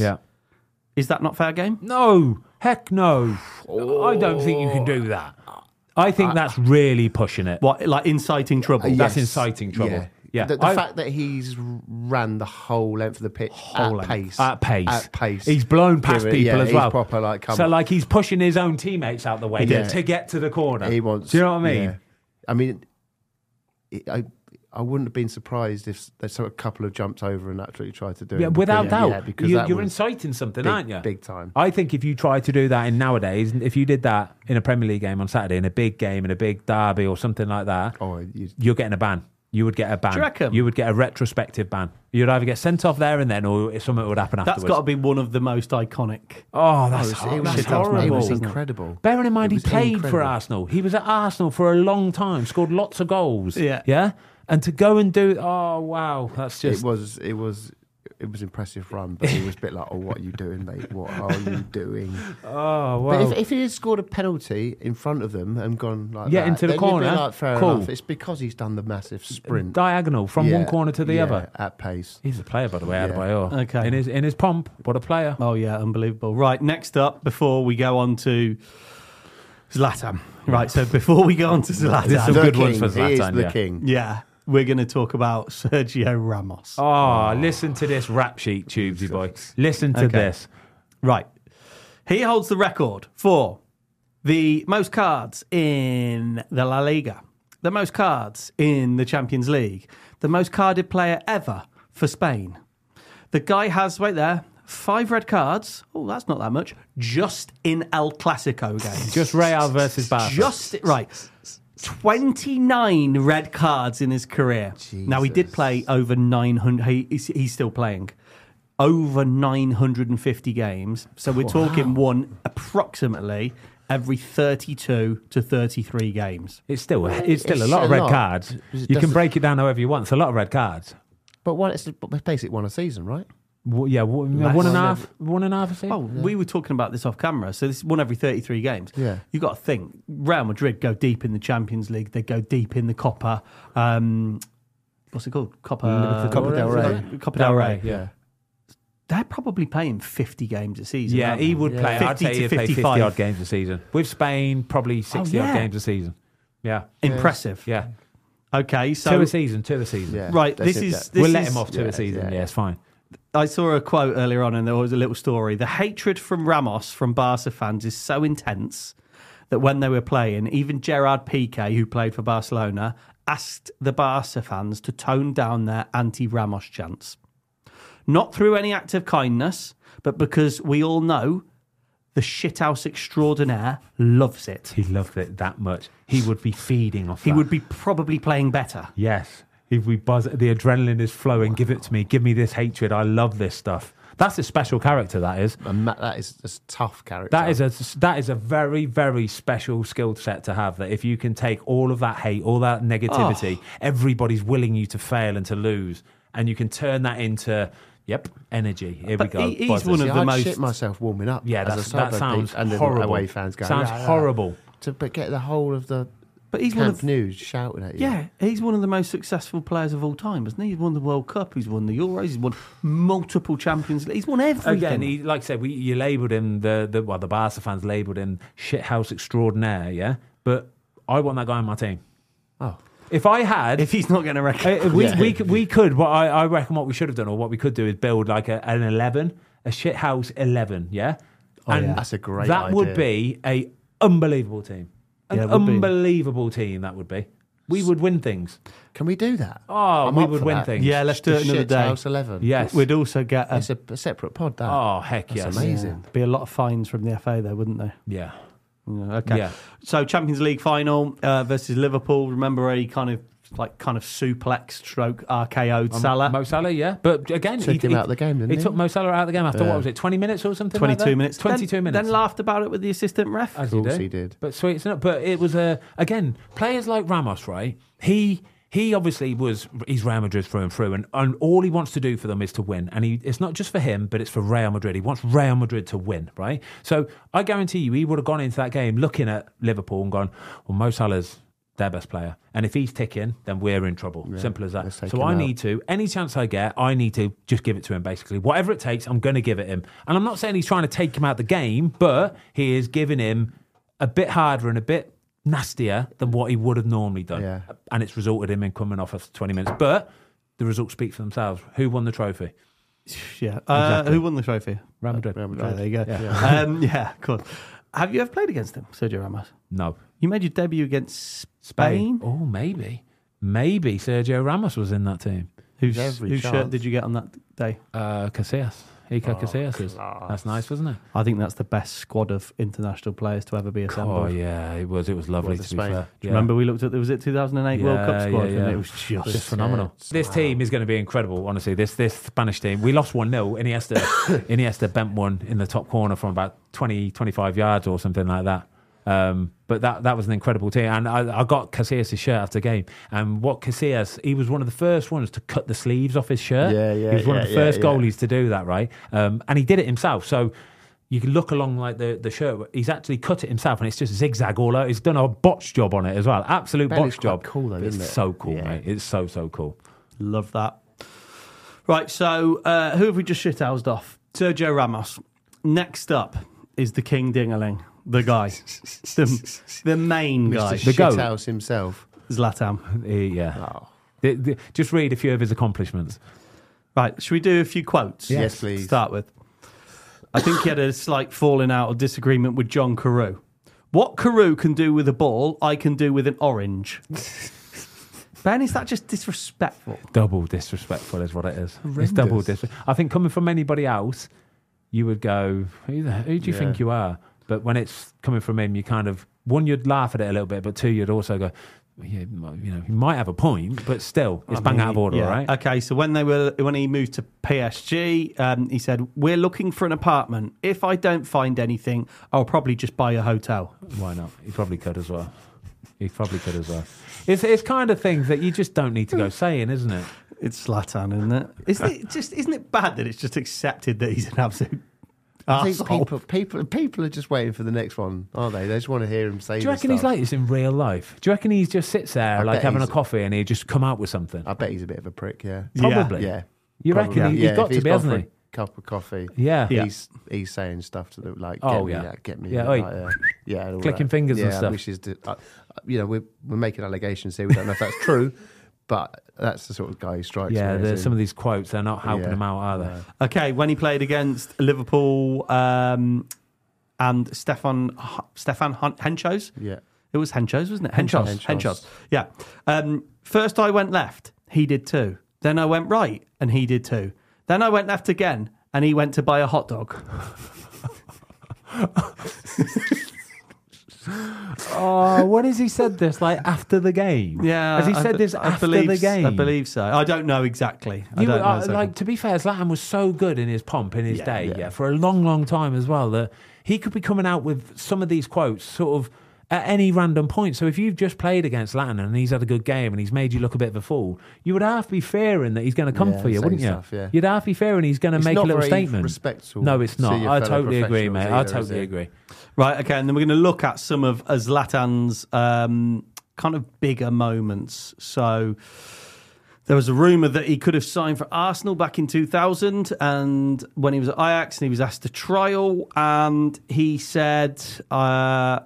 is that not fair game? No, heck no. I don't think you can do that. I think that's really pushing it. What, like inciting trouble? That's Yes. inciting trouble. Yeah. Yeah. The, the I- fact that he's ran the whole length of the pitch Whole at length. pace. At pace. At pace. He's blown past Give it- people yeah, as he's well. proper, like, come so, on. like, he's pushing his own teammates out the way Yeah. to get to the corner. He wants. Do you know what I mean? yeah. I mean, it, I, I wouldn't have been surprised if there's a couple of jumped over and actually tried to do Yeah, it. without because, doubt. Yeah, because you, that you're was inciting something, big, aren't you? Big time. I think if you try to do that in nowadays, if you did that in a Premier League game on Saturday, in a big game, in a big derby or something like that, Oh, you, you're getting a ban. You would get a ban. Do you reckon? You would get a retrospective ban. You'd either get sent off there and then, or something would happen That's afterwards. got to be one of the most iconic. Oh, that's, it was, hor- it was, that's it was horrible. incredible. Bearing in mind, It he was played for incredible. Arsenal. He was at Arsenal for a long time, scored lots of goals. Yeah. Yeah? And to go and do, oh, wow. That's just. It was, it was, it was impressive run, but it was a bit like, oh, what are you doing, mate? What are you doing? Oh, wow. But if, if he had scored a penalty in front of them and gone like Yeah, that, into the then you'd be corner, like, fair cool. enough. It's because he's done the massive sprint. Diagonal from Yeah, one corner to the yeah, other. at pace. He's a player, by the way, Yeah. Adebayor. Okay. In his, in his pomp, what a player. Oh, yeah, unbelievable. Right, next up, before we go on to Zlatan. Right, so before we go on to Zlatan. There's some The good king. ones for He is Zlatan, the yeah. king. Yeah, we're going to talk about Sergio Ramos. Oh, listen to this rap sheet, Tubesy boy. Listen to Okay. this. Right. He holds the record for the most cards in the La Liga, the most cards in the Champions League, the most carded player ever for Spain. The guy has, wait there, five red cards. Oh, that's not that much. Just in El Clasico games. Just Real versus Barca. Just, right. twenty-nine red cards in his career. Now, he did Jesus. play over nine hundred. He, he's, he's still playing. Over nine hundred fifty games. So we're talking one approximately every thirty-two to thirty-three games. It's still it's still It's a lot of a red lot. cards. It You can doesn't- break it down however you want. It's a lot of red cards. But one, it's basically one a season, right? W- Yeah, one, Less. one and a half, one and a half a season. Oh, we were talking about this off camera. So this is one every thirty-three games. Yeah. You've got to think, Real Madrid go deep in the Champions League. They go deep in the Copa. Um, what's it called? Copa, Copa del Rey. Copa del Rey. yeah. They're probably playing fifty games a season. Yeah, aren't he they? would Yeah. play. I'd fifty say to he'd play fifty fifty-five. odd games a season. With Spain, probably sixty yeah. odd games a season. Yeah, Impressive. yeah. Okay, so two a season, two a season. Yeah. right, That's this it, is that- this we'll let is- him off two yeah, a season. Yeah, yeah. it's fine. I saw a quote earlier on, and there was a little story. The hatred from Ramos from Barca fans is so intense that when they were playing, even Gerard Piqué, who played for Barcelona, asked the Barca fans to tone down their anti-Ramos chants. Not through any act of kindness, but because we all know the shithouse extraordinaire loves it. He loved it that much. He would be feeding off. He that. would be probably playing better. Yes. If we buzz, the adrenaline is flowing. Give it to me. Give me this hatred. I love this stuff. That's a special character. That is. And Ma- that is a tough character. That is a that is a very very special skill set to have. That if you can take all of that hate, all that negativity, everybody's willing you to fail and to lose, and you can turn that into yep energy. Here But we go. he- he's Buzzers. one of See, the I'd most- shit myself warming up. yeah. as That's, a that Cyber sounds beat, and the horrible. away fans going sounds "Ah, ah," horrible. to but get the whole of the But he's one Camp of Nou shouting at you. Yeah, he's one of the most successful players of all time, isn't he? He's won the World Cup, he's won the Euros, he's won multiple Champions League, he's won everything. Again, he, like I said, we you labelled him the the well the Barca fans labelled him shithouse extraordinaire. Yeah, but I want that guy on my team. Oh, If I had, if he's not getting a record, Uh, we, Yeah. we, could- we could, what I, I reckon what we should have done, or what we could do, is build like a, an eleven, a shithouse eleven, yeah? And yeah. That's a great That would idea. be a unbelievable team. An Yeah, it would be. unbelievable team, that would be. We would win things. Can we do that? Oh, I'm we up would for win that. things. yeah, let's do The it another shit day. House eleven. Yes. We'd also get a, It's a, a separate pod. That. Oh, heck That's yes. amazing. be a lot of fines from the F A there, wouldn't there? Yeah. Yeah, okay. Yeah. So Champions League final uh, versus Liverpool. Remember where he kind of like kind of suplex stroke R K O'd Salah. Mo Salah, yeah. But again, Took him out of the game, didn't he? he? took Mo Salah out of the game after, Yeah. what was it, twenty minutes or something like twenty-two that? minutes. twenty-two then, minutes. Then laughed about it with the assistant ref. As Of course do. he did. But sweet, it's not. But it was a again players like Ramos, right? He he obviously was he's Real Madrid through and through, and, and all he wants to do for them is to win. And he it's not just for him, but it's for Real Madrid. He wants Real Madrid to win, right? So I guarantee you, he would have gone into that game looking at Liverpool and gone, "Well, Mo Salah's their best player, and if he's ticking, then we're in trouble." Simple as that. let's take So him I out. need to any chance I get, I need to just give it to him. Basically, whatever it takes, I'm going to give it him. And I'm not saying he's trying to take him out the game, but he is giving him a bit harder and a bit nastier than what he would have normally done. Yeah. And it's resulted in him coming off after twenty minutes. But the results speak for themselves. Who won the trophy? Yeah. Uh, Exactly. Who won the trophy? Real Madrid. Real Right, Madrid. there you go. Yeah. Yeah, um, yeah of course. Have you ever played against him, Sergio Ramos? No. You made your debut against Spain. Oh, maybe. maybe Sergio Ramos was in that team. Whose, Every whose chance. shirt did you get on that day? Uh, Casillas. Iker Casillas. is. That's nice, wasn't it? I think that's the best squad of international players to ever be assembled. Oh yeah, it was. It was lovely Well, to be Spain. fair. Do you Yeah. remember we looked at, was it two thousand eight World Cup Yeah, squad? yeah, yeah. And it was just... Just phenomenal. Yes. This Wow. team is going to be incredible. Honestly, this this Spanish team. We lost one nil. Iniesta Iniesta bent one in the top corner from about twenty, twenty-five yards or something like that. Um, but that that was an incredible team, and I, I got Casillas' shirt after the game. And what Casillas, he was one of the first ones to cut the sleeves off his shirt. Yeah, yeah, He was one yeah, of the yeah, first yeah. goalies to do that, right? Um, and he did it himself. So you can look along like the, the shirt. He's actually cut it himself, and it's just zigzag all over. He's done a botch job on it as well. Absolute That looks botch quite job. cool though, It's isn't it? so cool, Yeah. mate. It's so so cool. Love that. Right, so uh, who have we just shithoused off? Sergio Ramos. Next up is the King Dingaling, the guy, the, the main guy, Mister The goat. Shithouse himself. Zlatan. He- yeah. Oh. The- the- just read a few of his accomplishments. Right, should we do a few quotes? Yes, To please. start with. I think he had a slight falling out or disagreement with John Carew. What Carew can do with a ball, I can do with an orange. Ben, is that just disrespectful? Double disrespectful is what it is. It's Horrendous. double disrespectful. I think coming from anybody else, you would go, who, the, who do you Yeah. think you are? But when it's coming from him, you kind of, one, you'd laugh at it a little bit, but two, you'd also go, yeah, you know, he might have a point, but still, it's I bang mean, out of order, yeah. right? Okay, so when they were when he moved to P S G, um, he said, "We're looking for an apartment. If I don't find anything, I'll probably just buy a hotel." Why not? He probably could as well. He probably could as well. It's it's kind of things that you just don't need to go saying, isn't it? It's Zlatan, isn't it? Isn't it just? Isn't it bad that it's just accepted that he's an absolute I think arsehole? people, people, people are just waiting for the next one, aren't they? They just want to hear him say. Do you this reckon he's stuff. like this in real life? Do you reckon he just sits there I like bet having a he's- coffee and he just come out with something? I bet he's a bit of a prick. Yeah, Yeah. Probably. yeah. You Probably. reckon he, yeah, he's got if to he's be, gone hasn't for he? a cup of coffee. Yeah. Yeah. He's he's saying stuff to the like. Oh, get me yeah. that, get me. Yeah, that, oi. like, uh, yeah, and all Clicking that. fingers and yeah, stuff. Which is, the- uh, you know, we're we're making allegations here. We don't know if that's true, but that's the sort of guy who strikes Yeah, me. there's as some in- of these quotes, they're not helping Yeah. him out, are they? No. Okay, when he played against Liverpool um, and Stefan Stefan Hen- Henchos, Yeah. it was Henchos, wasn't it? Henchos, Henchos. Henchos. Yeah. Um, first, I went left. He did too. Then I went right, and he did too. Then I went left again, and he went to buy a hot dog. Oh, when has he said this? Like after the game? Yeah, Has he I said be- this I after believe, the game? I believe so. I don't know exactly. I You, don't know uh, exactly. like to be fair, Zlatan was so good in his pomp in his Yeah, day, yeah. yeah. for a long, long time as well. That he could be coming out with some of these quotes, sort of at any random point. So if you've just played against Zlatan and he's had a good game and he's made you look a bit of a fool, you would half be fearing that he's going to come Yeah, for you, say wouldn't you? stuff, yeah. You'd half be fearing he's going to It's make a not little very statement. respectful No, it's to not. your I fellow totally agree, mate. professionals I either, is totally it? agree. Right, okay, and then we're going to look at some of uh, Zlatan's um, kind of bigger moments. So there was a rumour that he could have signed for Arsenal back in two thousand, and when he was at Ajax, and he was asked to trial, and he said, uh,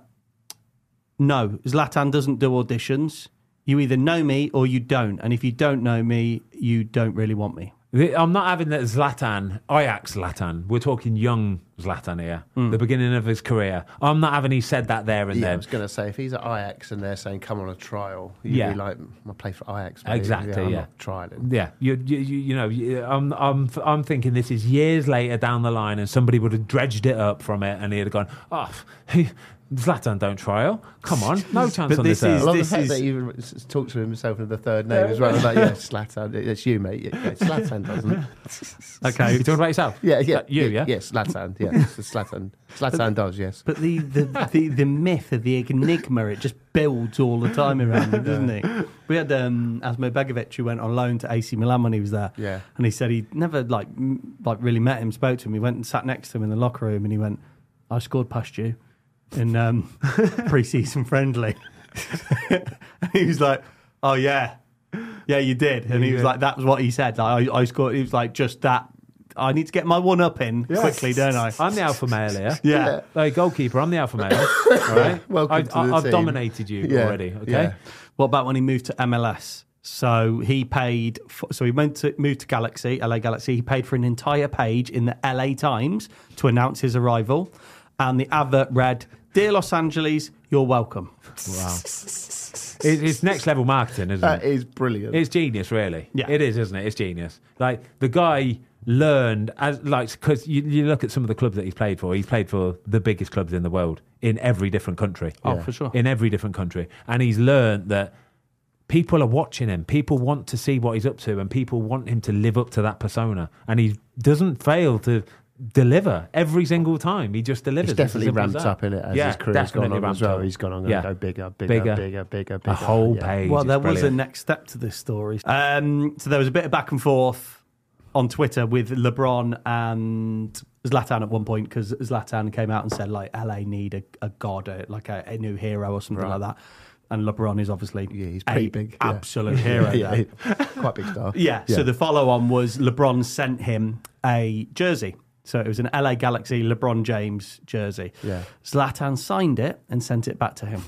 no, Zlatan doesn't do auditions. You either know me or you don't, and if you don't know me, you don't really want me. The- I'm not having that Zlatan, Ajax Zlatan. We're talking young Zlatan here, the beginning of his career. I'm not having he said that there and Yeah, I then. was going to say, if he's at Ajax and they're saying, come on a trial, you'd Yeah. be like, I play for Ajax. mate. Exactly, I'm yeah. not trialing. Yeah, you, you, you you know, you- I'm, I'm, I'm thinking this is years later down the line, and somebody would have dredged it up from it, and he'd have gone, "Oh, Zlatan don't trial. Come on, no chance But on this this." is- earth." I love This the fact is- that he even s- talks to himself in the third name as well. Like, yeah, Zlatan, it's you, mate. Yeah, yeah, Zlatan doesn't. Okay, You talking about yourself? Yeah, yeah. Uh, you, yeah. Yes, Zlatan. Yeah, it's Zlatan. Zlatan does, yes. But the, the, the, the myth of the enigma, it just builds all the time around him, doesn't it? We had um, Asmo Begovic, who went on loan to A C Milan when he was there. Yeah. And he said he'd never like m- like really met him, spoke to him. He went and sat next to him in the locker room and he went, I scored past you in um, pre-season friendly. And he was like, oh yeah, yeah you did. And he was like, that was what he said. Like, I, I scored. He was like, just that. I need to get my one up in quickly, don't I? I'm the alpha male here. Yeah. Hey, goalkeeper, I'm the alpha male. All right. Welcome I, to the I, I've team. dominated you Yeah, already. Okay. yeah. What about when he moved to M L S? So he paid. For, so he went to moved to Galaxy, L A Galaxy. He paid for an entire page in the L A Times to announce his arrival, and the advert read, "Dear Los Angeles, you're welcome." Wow. It, it's next level marketing, isn't That it? is brilliant. It's genius, really. Yeah. It is, isn't it? It's genius. Like the guy learned as like because you, you look at some of the clubs that he's played for. He's played for the biggest clubs in the world in every different country. Oh, Yeah. for sure. In every different country, and he's learned that people are watching him. People want to see what he's up to, and people want him to live up to that persona. And he doesn't fail to deliver every single time. He just delivers. He's definitely It's as simple as ramped that. up in it as Yeah, his career's gone definitely on as ramped well. up. He's gone on and Yeah. go bigger, bigger, Bigger. bigger, bigger, bigger. A whole yeah. page. Well, It's there was a brilliant. next step to this story. Um, so there was a bit of back and forth on Twitter with LeBron and Zlatan at one point because Zlatan came out and said like L A need a, a god, a, like a, a new hero or something Right. like that. And LeBron is obviously Yeah, he's a pretty big. yeah. absolute hero. yeah, now. yeah. Quite big star. Yeah, so the follow on was LeBron sent him a jersey. So it was an L A Galaxy LeBron James jersey. Yeah. Zlatan signed it and sent it back to him.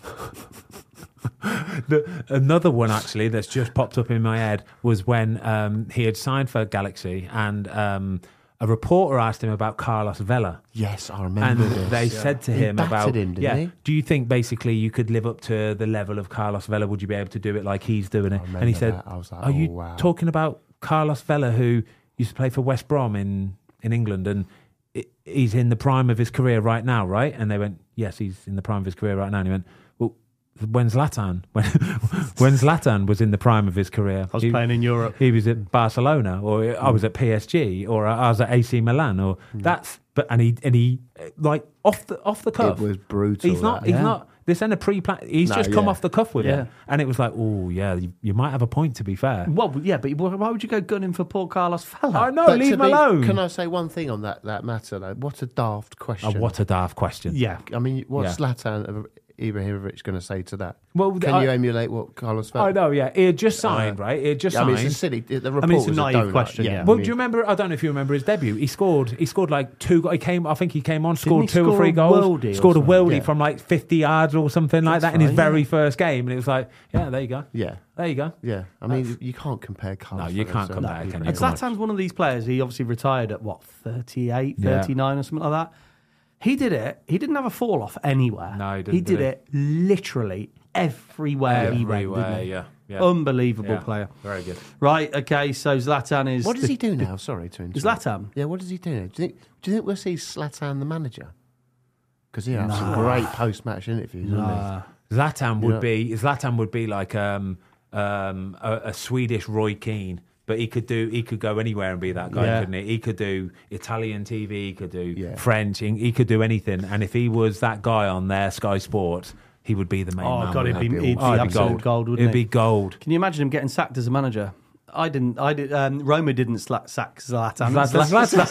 The, another one actually that's just popped up in my head was when um, he had signed for Galaxy and um, a reporter asked him about Carlos Vela. Yes, I And remember this. they said to He him battered about, him, didn't yeah, he? do you think basically you could live up to the level of Carlos Vela? Would you be able to do it like he's doing it? I And he remember said, that. I was like, are you oh, wow. talking about Carlos Vela who used to play for West Brom in, in England and i- he's in the prime of his career right now, right? And they went, yes, he's in the prime of his career right now. And he went, well, when Zlatan, when, when Zlatan was in the prime of his career, I was he- playing in Europe. he was at Barcelona, or I was at P S G, or I was at A C Milan, or that's. But and he and he like off the off the cuff. It was brutal. He's not. that. He's Yeah. not. This ain't a pre-plan. He's No, just come yeah. off the cuff with Yeah. it, and it was like, oh yeah, you, you might have a point. To be fair, Well, yeah, but why would you go gunning for poor Carlos Vela? I know. But Leave to him be- alone. Can I say one thing on that, that matter, though? What a daft question. Oh, what a daft question. Yeah. I mean, what's Yeah. Zlatan Ibrahimovic going to say to that? Well, Can I, you emulate what Carlos felt? I know. Yeah, he had just signed, right? He had just Yeah, I signed. mean, it's a silly. The report I mean, it's a was naive donut. question, yeah. Well, I mean, do you remember? I don't know if you remember his debut. He scored. He scored like two. He came. I think he came on, scored he two score or three a goals. worldie or Scored a something? worldie Yeah. from like fifty yards or something like That's that in his right, very yeah. first game, and it was like, yeah, there you go. Yeah, There you go. yeah. I mean, you can't compare Carlos. No, you Vela can't to compare, Ibrahimovic. can you? And Come on. Zlatan's one of these players. He obviously retired at what thirty-eight, Yeah. thirty-nine or something like that. He did it. He didn't have a fall off anywhere. No, he didn't, He did did he? it literally everywhere, he went. Everywhere, Didn't he? yeah, yeah. Unbelievable Yeah. player. Very good. Right. Okay. So Zlatan is. What does the- he do now? Sorry to interrupt. Zlatan. Yeah, what does he do now? Do you think? Do you think we'll see Zlatan the manager? Because he had some great post-match interviews, didn't Uh, Zlatan would Yeah. be Zlatan would be like um, um, a, a Swedish Roy Keane, but he could do he could go anywhere and be that guy, Yeah. couldn't he? He could do Italian T V, he could do Yeah. French, he, he could do anything. And if he was that guy on their Sky Sports, he would be the main oh man. God, it'd wouldn't be, he? he'd be Oh, it'd be absolute gold. gold, wouldn't It'd it? be gold. Can you imagine him getting sacked as a manager? I didn't. I did. Um, Roma didn't sla- sack Zlatan. Zlatan,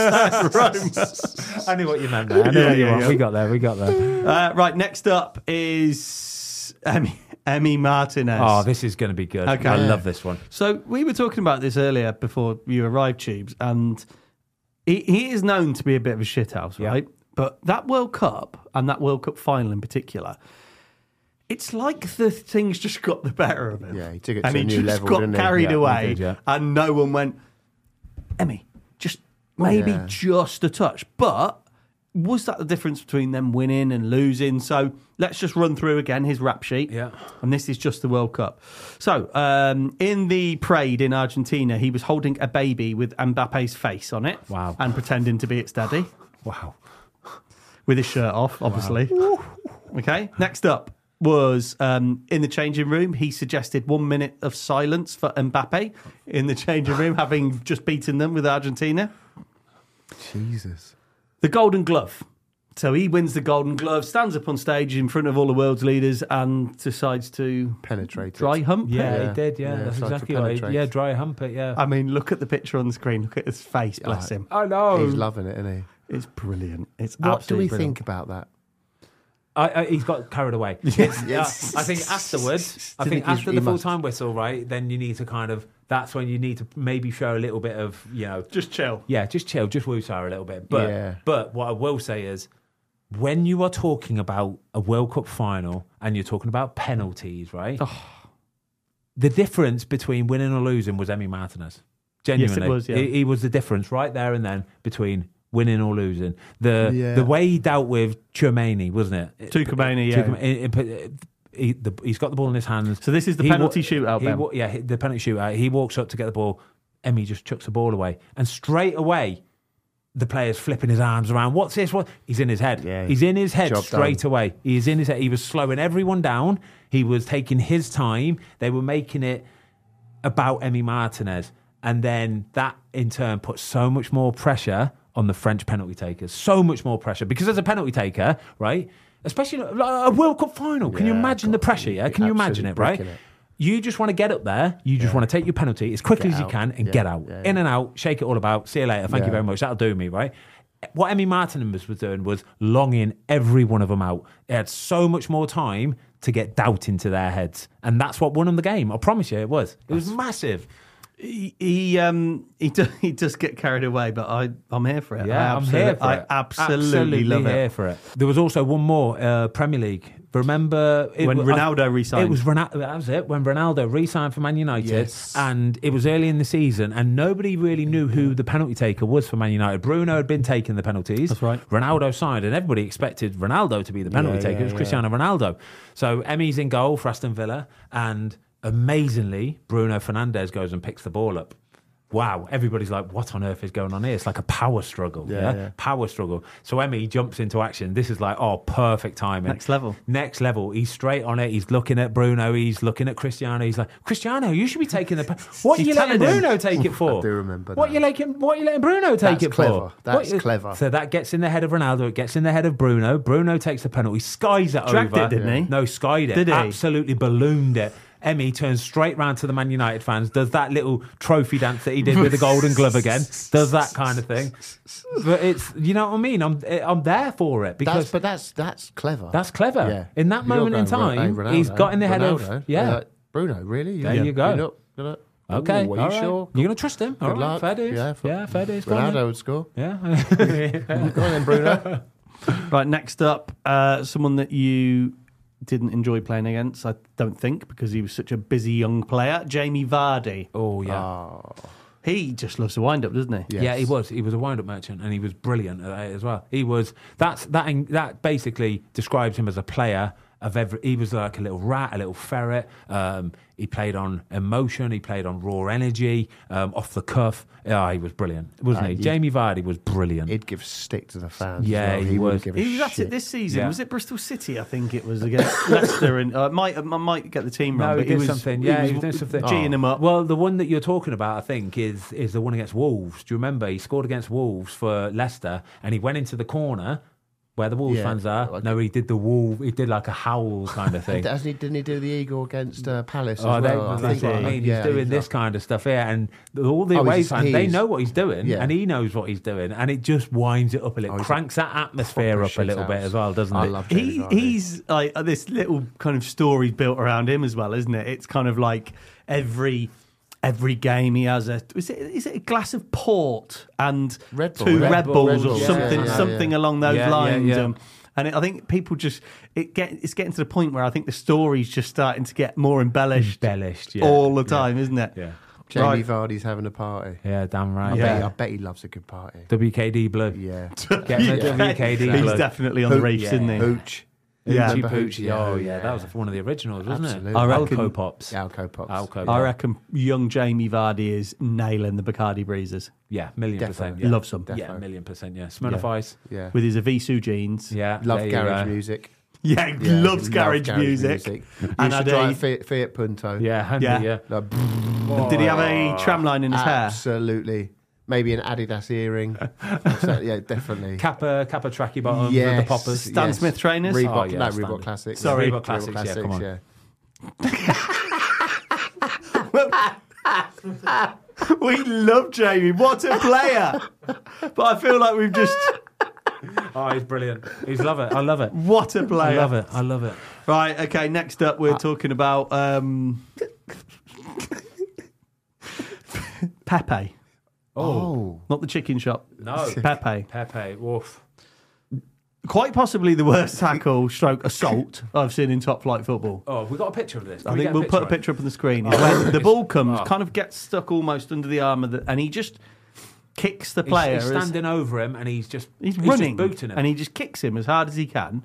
Zlatan. I knew what you meant there. I knew Yeah, what you yeah, want. yeah. We got there. We got there. Uh, right. Next up is Emmy, Emmy Martinez. Oh, this is going to be good. Okay. I Yeah. love this one. So we were talking about this earlier before you arrived, Tubes, and he, he is known to be a bit of a shithouse, Yeah. right? But that World Cup and that World Cup final in particular, it's like the things just got the better of him. Yeah, he took it and to he a new just level, got didn't he? carried Yeah, he away, did, yeah. and no one went, Emmy, just maybe Yeah. just a touch. But was that the difference between them winning and losing? So let's just run through again his rap sheet. Yeah. And this is just the World Cup. So um, in the parade in Argentina, he was holding a baby with Mbappe's face on it. Wow. And pretending to be its daddy Wow. with his shirt off, obviously. Okay. Next up was um, in the changing room. He suggested one minute of silence for Mbappe in the changing room, having just beaten them with Argentina. Jesus. The Golden Glove. So he wins the Golden Glove, stands up on stage in front of all the world's leaders and decides to Penetrated. dry hump Yeah, it. Yeah. he did. Yeah, Yeah, that's tried to exactly what. He, penetrate. yeah, dry hump it. Yeah. I mean, look at the picture on the screen. Look at his face, bless him. I know. He's loving it, isn't he? It's brilliant. It's What do absolutely we brilliant. think about that? I, I, he's got carried away. It's- yeah, I think afterwards, I Do you think think he's- after he the full must- time whistle, right? Then you need to kind of. That's when you need to maybe show a little bit of, you know, Just chill. yeah, just chill, just woosah a little bit. But Yeah. but what I will say is, when you are talking about a World Cup final and you're talking about penalties, right? The difference between winning or losing was Emmy Martinez. Genuinely, was, yeah. he, he was the difference right there and then between winning or losing. The Yeah. the way he dealt with Chouameni, wasn't it? Tuchumani, yeah. Tuchumani, it- it- he, the, he's got the ball in his hands. So this is the He penalty wa- shootout, he Ben? wa- yeah, the penalty shootout. He walks up to get the ball. Emmy just chucks the ball away, and straight away, the player's flipping his arms around. What's this? What? He's in his head. Yeah. He's in his head Job straight done. away. He's in his head. He was slowing everyone down. He was taking his time. They were making it about Emi Martinez. And then that, in turn, put so much more pressure on the French penalty takers. So much more pressure. Because as a penalty taker, right, especially like a World Cup final, can you Yeah, imagine the God, pressure, yeah? Can you imagine absolutely it, right? bricking it. You just want to get up there. You just want to take your penalty as quickly Get as you out. can and Yeah, get out. yeah, In yeah. and out, shake it all about. See you later. Thank you Yeah. very much. That'll do me, right? What Emi Martinez was doing was longing every one of them out. They had so much more time to get doubt into their heads. And that's what won them the game. I promise you it was. It was massive. He he, um, he, does, he does get carried away, but I, I'm here for it. Yeah, I I'm absolute- here for I it. absolutely, love here it. for it. There was also one more uh, Premier League. Remember it When was- Ronaldo I- re-signed. It was Ronaldo. That was it. When Ronaldo re-signed for Man United, Yes. and it was early in the season, and nobody really knew who the penalty taker was for Man United. Bruno had been taking the penalties. That's right. Ronaldo signed, and everybody expected Ronaldo to be the penalty Yeah, taker. yeah, it was yeah. Cristiano Ronaldo. So Emmy's in goal for Aston Villa, and amazingly, Bruno Fernandes goes and picks the ball up. Wow, everybody's like, what on earth is going on here? It's like a power struggle. Yeah, Yeah, yeah. Power struggle. So Emmy jumps into action. This is like, oh, perfect timing. Next level. Next level. He's straight on it. He's looking at Bruno. He's looking at Cristiano. He's like, Cristiano, you should be taking the. Pa- what are He's you letting telling him. Bruno take it for? I do remember What that. you letting? What you letting Bruno take That's it clever. for? That's What you- clever. So that gets in the head of Ronaldo. It gets in the head of Bruno. Bruno takes the penalty. Skies it Dragged over. it, didn't he? No, skied it. Did he? Absolutely ballooned it. Emmy turns straight round to the Man United fans, does that little trophy dance that he did with the Golden Glove again, does that kind of thing. But it's, you know what I mean? I'm I'm there for it because That's, but that's that's clever. that's clever. Yeah. In that You're moment in going, time, hey, Ronaldo, he's got in the head Ronaldo. of yeah. Like, Bruno, really? There you go. You're not gonna, Okay, Ooh, are you all right. sure? You're gonna trust him? All Good right, luck. fair dues. Yeah, Yeah, for- fair dues. Go on Ronaldo would score. then. Yeah. Go on then, Bruno. Right, next up, uh, someone that you didn't enjoy playing against, I don't think, because he was such a busy young player, Jamie Vardy. Oh yeah. Oh, He just loves to wind up, doesn't he? yes. Yeah, he was. He was a wind-up merchant, and he was brilliant at it as well. He was. That's that. That basically describes him as a player of every. He was like a little rat, a little ferret. Um, he played on emotion. He played on raw energy, um, off the cuff. Yeah, he was brilliant, wasn't Uh, he? he- Jamie Vardy was brilliant. He'd give stick to the fans. as Yeah, well. he he was. wouldn't give a He was at shit. it this season. Yeah. Was it Bristol City? I think it was against Leicester, and uh, might I might get the team wrong. No, he but did was, something. he Yeah, was he was doing something. Geeing him up. Well, the one that you're talking about, I think, is is the one against Wolves. Do you remember? He scored against Wolves for Leicester, and he went into the corner where the Wolves Yeah, fans are. like- no, he did the Wolf. He did like a howl kind of thing. Hasn't he, didn't he do the eagle against uh, Palace Oh, as they, well? that's what I mean. He's yeah, doing this like- kind of stuff here, and all the Oh, away he's- fans, he they is- know what he's doing, Yeah. and he knows what he's doing, and it just winds it up a little, Oh, he's a cranks that atmosphere proper up a little shithouse. bit as well, doesn't I it? love Jamie he Vardy. he's like uh, this little kind of story built around him as well, isn't it? It's kind of like every every game he has a is it is it a glass of port and Red Bull, two Red Red, Bull, Bulls Red or Bulls, something yeah, yeah, something yeah. along those Yeah, yeah, lines. yeah. Um, and it, I think people just it get it's getting to the point where I think the story's just starting to get more embellished, Embellished, yeah. all the Yeah. time, isn't it? Yeah, Jamie Right. Vardy's having a party. yeah, damn I, right. bet, Yeah, I bet he loves a good party. W K D Blue. Yeah. Get him a W K D He's Blue. definitely on the reefs, yeah. isn't he? Hooch. Yeah. Remember Hoochie Hooch? Poochie. Oh yeah, that was one of the originals, wasn't Absolutely. it? I reckon- Alco Pops. Alco Pops. Alco I Pop. reckon young Jamie Vardy is nailing the Bacardi Breezers. Yeah, million percent. Definitely. Yeah. Love some. Yeah, Defo. million percent. Yeah, Smirnoff Yeah. Ice. Yeah. With his Avisu jeans. Yeah, Love there you garage go. music. Yeah, Yeah, loves love garage, music. Used And to had drive a- Fiat, Fiat Punto. Yeah, Henry, Yeah. yeah. Like, And did he have a tram line in his hair? Absolutely. Maybe an Adidas earring. So, yeah, definitely. Kappa, Kappa tracky bottoms yes, with the poppers. Stan yes. Smith trainers? Reebok, Oh, yeah, no, standard. Reebok Classics. Sorry. Reebok Classics, yeah, come on. yeah. We love Jamie. What a player. But I feel like we've just... Oh, he's brilliant. He's love it. I love it. What a I player. love it. I love it. Right, okay, next up we're talking about um, Pepe. Oh. Not the chicken shop. No. Pepe. Pepe. Woof. Quite possibly the worst tackle stroke assault I've seen in top flight football. Oh, we got a picture of this. Can I we think get we'll put a of it? picture up on the screen. Oh, It's when the ball it's- comes, oh. kind of gets stuck almost under the arm of the, and he just kicks the He's- player. He's, as- standing over him and he's just he's, he's running, just booting him. and he just kicks him as hard as he can.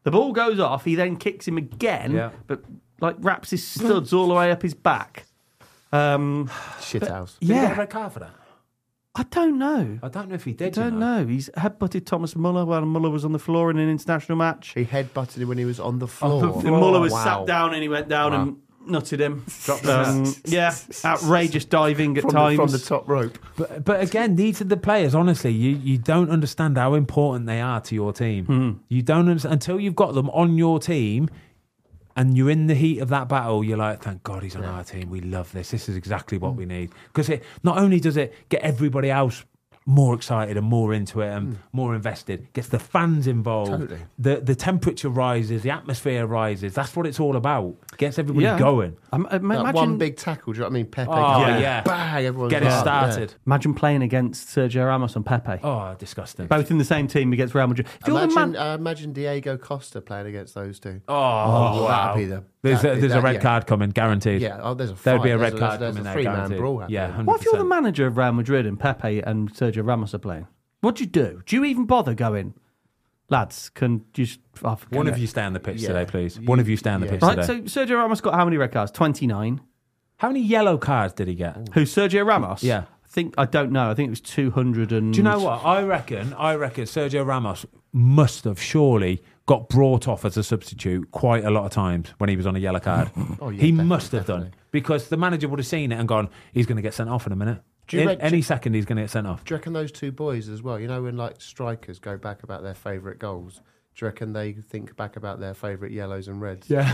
The ball goes off. He then kicks him again, Yeah. but like wraps his studs all the way up his back. Um, Shit house. Did he get a yeah, red card for that? I don't know. I don't know if he I did. you don't know. He's headbutted Thomas Muller while Muller was on the floor in an international match. He headbutted him when he was on the floor. And Muller was Wow. sat down and he went down Wow. and nutted him. Dropped the Um, nuts. yeah, outrageous diving at from, times. the, from the top rope. But but again, these are the players. Honestly, you, you don't understand how important they are to your team. Hmm. You don't understand until you've got them on your team, and you're in the heat of that battle. You're like, thank God he's on our team. We love this. This is exactly what we need. Because it not only does it get everybody else more excited and more into it and more invested, gets the fans involved. Totally. The the temperature rises, the atmosphere rises. That's what it's all about. Gets everybody Yeah. going. Um, uh, That imagine, one big tackle, do you know what I mean? Pepe. Oh, comes in, yeah. Bang, everyone's Get it like, started. imagine playing against Sergio Ramos and Pepe. Oh, disgusting. Both in the same team against Real Madrid. If Yeah. you're the Imagine, man- uh, imagine Diego Costa playing against those two. Oh, Oh, wow. that'd be the- there's a, that'd be- there's a that- red yeah. card coming, guaranteed. Yeah, oh, there's a There would fight. be a There's red card there's coming a there, three-man guaranteed. brawl happening. Yeah, one hundred What if you're the percent. manager of Real Madrid and Pepe and Sergio Ramos are playing? What do you do? Do you even bother going, lads, can you just... Oh, can One it?" of you stay on the pitch Yeah. today, please. You- One of you stay on the yeah. pitch Right, today. so Sergio Ramos got how many red cards? twenty-nine. How many yellow cards did he get? Who, Sergio Ramos? Yeah. I think, I don't know. I think it was two hundred and... Do you know what? I reckon, I reckon Sergio Ramos must have surely got brought off as a substitute quite a lot of times when he was on a yellow card. Oh, yeah, he definitely, must have done. definitely. Because the manager would have seen it and gone, he's going to get sent off in a minute. Do you In- rec- any second he's going to get sent off. Do you reckon those two boys as well? You know, when like strikers go back about their favourite goals, do you reckon they think back about their favourite yellows and reds? Yeah.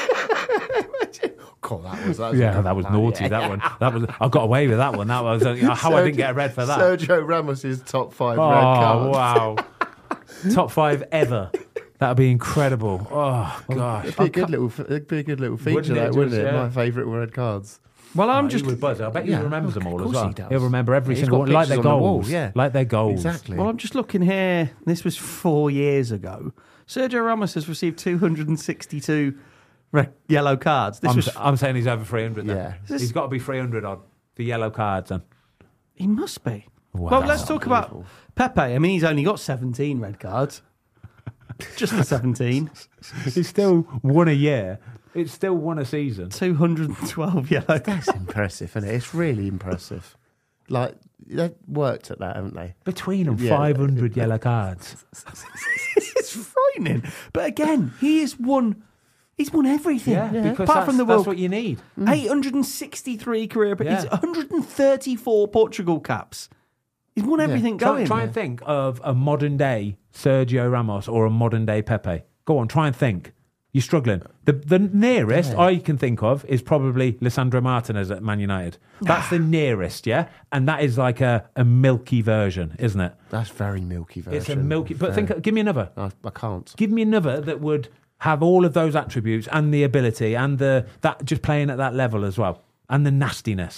God, that was that was a Yeah, good that was one, naughty. yeah. That one, that was. I got away with that one. That was uh, how I didn't get a red for that. Sergio Ramos's top five Oh red cards. wow! Top five ever. That'd be incredible. Oh gosh! It'd be a good little, it'd be a good little feature, Wouldn't it that, wouldn't just, it? yeah. My favourite red cards. Well, I'm Oh, just... he would buzz. I bet Yeah, he remembers them all of as course well. he does. He'll remember every He's single got one, like their pictures on the wall, goals. yeah. Like their goals. Exactly. Well, I'm just looking here. This was four years ago. Sergio Ramos has received two hundred sixty-two red, yellow cards. This I'm, was... s- I'm saying he's over three hundred. Then. Yeah. This- He's got to be three hundred odd for yellow cards. Then. He must be. Wow. Well, let's talk about Pepe. I mean, he's only got seventeen red cards. Just the seventeen. He's still won a year. It's still won a season. two hundred twelve yellow cards. That's impressive, isn't it? It's really impressive. Like, they've worked at that, haven't they? Between them, Yeah. five hundred yellow cards. It's frightening. But again, he has won. He's won everything. Yeah, because Apart that's, from the that's World what you need. eight hundred sixty-three career, but Yeah. he's one hundred thirty-four Portugal caps. He's won everything Try, going. try and think of a modern day Sergio Ramos or a modern day Pepe. Go on, try and think. You're struggling. The the nearest Yeah. I can think of is probably Lisandro Martinez at Man United. That's the nearest, yeah? And that is like a, a milky version, isn't it? That's very milky version. It's a milky... But Very- think, give me another. I, I can't. Give me another that would have all of those attributes and the ability and the that just playing at that level as well. And the nastiness.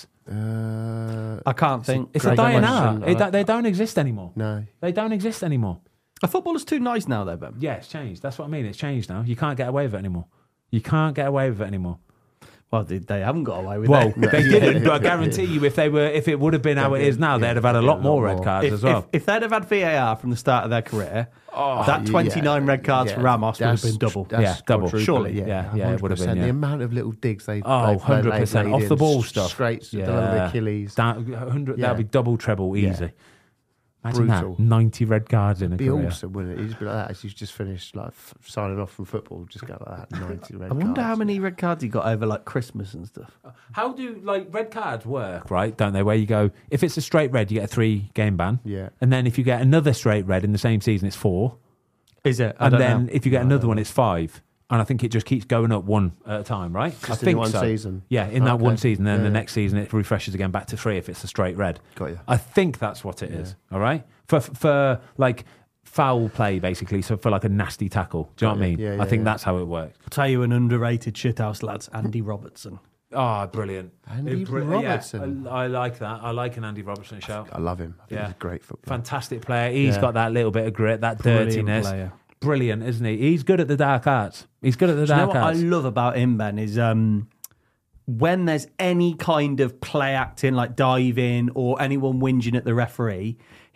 Uh, I can't think. It's Great a dying question. art. It, that- they don't exist anymore. no. They don't exist anymore. A footballer's too nice now, though, Ben. Yeah, it's changed. That's what I mean. It's changed now. You can't get away with it anymore. You can't get away with it anymore. Well, they, they haven't got away with Well, it. they didn't, but I guarantee you, if they were, if it would have been how it is now, Yeah, they'd have had a yeah, lot a more lot red more. cards If, as well. if, if they'd have had V A R from the start of their career, that yeah, twenty-nine red cards yeah, for Ramos would have that's- been double. that's Yeah, double. quadruple, Surely, yeah, yeah, it would have been, one hundred percent. yeah. The amount of little digs they Oh, they've one hundred laid percent. in, Off the ball s- stuff. straight down the Achilles. Down, one hundred, Yeah. That'll be double, treble, Yeah. easy. Imagine Brutal. that. ninety red cards in a It'd be career. awesome, wouldn't it? You'd just be like that as you've just finished like f- signing off from football. Just go like that, ninety red I wonder cards. how many red cards he got over like Christmas and stuff. How do like red cards work, right? Don't they? Where you go, if it's a straight red, you get a three game ban. Yeah. And then if you get another straight red in the same season, it's four. Is it? I And don't then know. if you get another one, it's five. And I think it just keeps going up one at a time, right? I Just in think one so. season? Yeah, in that Okay. one season. Then Yeah, the yeah. next season it refreshes again back to three if it's a straight red. Got you. I think that's what it is. All right, for for like foul play basically. So for like a nasty tackle. Do you know Got what I you. mean? Yeah, I yeah, think yeah. that's how it works. I'll tell you an underrated shithouse, lads. Andy Robertson. Oh, brilliant. Andy Bri- Robertson. Yeah, I, I like that. I like an Andy Robertson shout. I love him. I think Yeah. he's a great footballer. Fantastic player. He's Yeah. got that little bit of grit, that Brilliant dirtiness. player. Brilliant, isn't he? He's good at the dark arts. He's good at the Do you know dark what I arts. love about him, Ben, is um, when there's any kind of play acting, like diving or anyone whinging at the referee,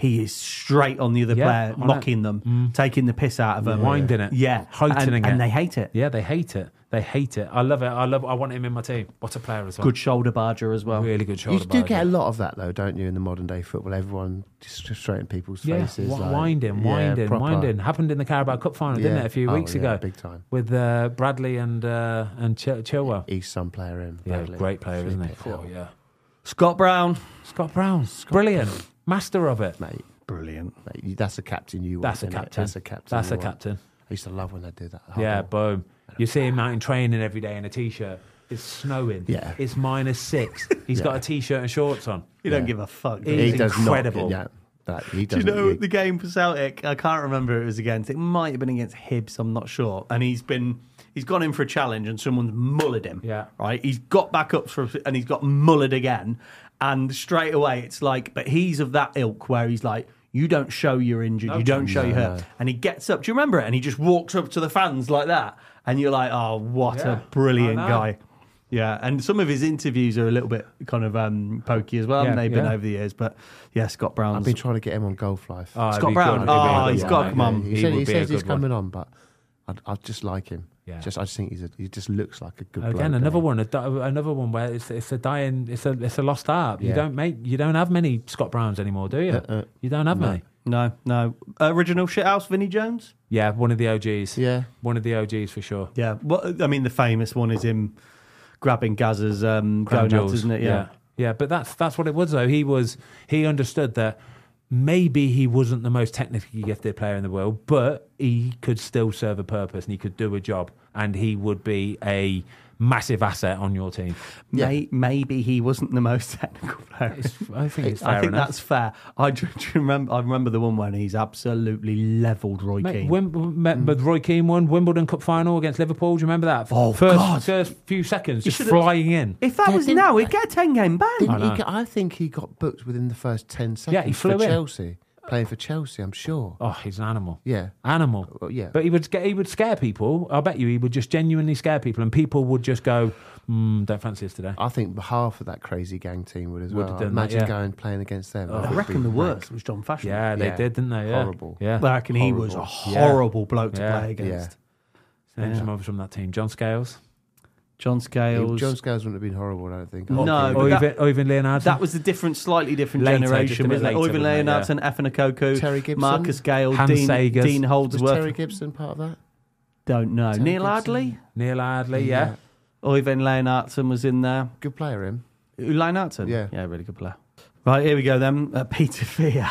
he is straight on the other Yeah, player, on mocking it. them, Mm. taking the piss out of them, Winding it. yeah, Heightening and, it. and they hate it. Yeah, they hate it. They hate it. I love it. I love. I want him in my team. What a player as well. Good shoulder barger as well. Really good You shoulder. do barger. get a lot of that, though, don't you, in the modern day football? Everyone just straight in people's Yeah, faces. wi- like, winding, yeah, winding, proper. winding. Happened in the Carabao Cup final, didn't Yeah. it, a few Oh, weeks yeah, ago? big time. With uh, Bradley and uh, and Chil- Chilwell. He's some player in. Yeah, Bradley. great player, isn't he? Flipping Oh, hell. yeah. Scott Brown, Scott Brown, brilliant, master of it. Mate, brilliant. mate, you- that's a captain you want. That's a innit? captain. That's a captain. That's you a want. captain. I used to love when they did that. Yeah, Oh, boom. You see him out in training every day in a t-shirt. It's snowing. Yeah. It's minus six. He's Yeah. got a t-shirt and shorts on. You Yeah. don't give a fuck. do He- you? he He's does incredible. Not, yeah, that, he Do you doesn't. know he- the game for Celtic? I can't remember who it was against. It might have been against Hibs. I'm not sure. And he's been he's gone in for a challenge, and someone's mullered him. Yeah. right. He's got back up for and he's got mullered again. And straight away, it's like, but he's of that ilk where he's like, you don't show you're injured, No you don't show no, you're hurt, no. and he gets up. Do you remember it? And he just walks up to the fans like that, and you're like, oh, what Yeah, a brilliant I know. guy. Yeah, and some of his interviews are a little bit kind of um, pokey as well, Yeah, and they've been yeah. over the years. But yeah, Scott Brown's I've been trying to get him on Golf Life. Oh, it'd Scott be Brown. good. Oh, It'd be a good he's one, got mate. to come on. He, He said, would he be a says he's good one. coming on, but I, I just like him. Yeah. Just I just think he's a, he just looks like a good. Again, bloke, another doesn't one, a, di- another one where it's it's a dying, it's a it's a lost art. You Yeah. don't make, you don't have many Scott Browns anymore, do you? Uh, uh, you don't have no. many. No, no. Original shithouse, Vinnie Jones? Yeah, one of the O Gs. he? Yeah, One of the O Gs for sure. Yeah. Well, I mean, the famous one is him grabbing Gazza's um, Crown gonads, jewels. isn't it? yeah, Yeah. yeah. But that's that's what it was though. He was he understood that maybe he wasn't the most technically gifted player in the world, but he could still serve a purpose and he could do a job, and he would be a massive asset on your team. Yeah. May, maybe he wasn't the most technical player. It's, I think it's fair I think enough. that's fair. I do, do you remember. I remember the one when he's absolutely levelled Roy Mate, Keane. Wim, met, But Roy Keane won Wimbledon Cup final against Liverpool. Do you remember that? Oh, first, God. first few seconds, just should've- flying in. if that Yeah, was didn't- now, he'd get a ten game ban. Didn't I know. he get, I think he got booked within the first ten seconds. Yeah, he flew for in. Chelsea, playing for Chelsea. I'm sure. Oh, he's an animal. Yeah, Animal. Well, yeah. But he would scare, he would scare people. I bet you he would just genuinely scare people, and people would just go, mm, "Don't fancy us today." I think half of that crazy gang team would as Would well. have done that, Imagine yeah. going playing against them. Oh, That I would reckon be the rank. worst was John Fashion. Yeah, they Yeah. did, didn't they? Yeah. Horrible. Yeah. I reckon he was a Horrible. Yeah. horrible bloke to Yeah. play against. Name Yeah. some others from that team. John Scales. John Scales. John Scales wouldn't have been horrible, I don't think. No, Okay. but Or that- even, or even Leonardo. That was a different, slightly different Later, just a generation, bit wasn't it? later, Owen wasn't it? Leonardson, Efan Okoku, Terry Gibson? Marcus Gale, Hans Dean, Sagers. Dean Was Holdsworth. Terry Gibson part of that? Don't know. Terry Neil Gibson? Ardley? Neil Ardley, yeah. Owen Leonardson was in there. Good player, him. Leonardson? Yeah. Yeah, really good player. Right, here we go then. Uh, Peter Fear.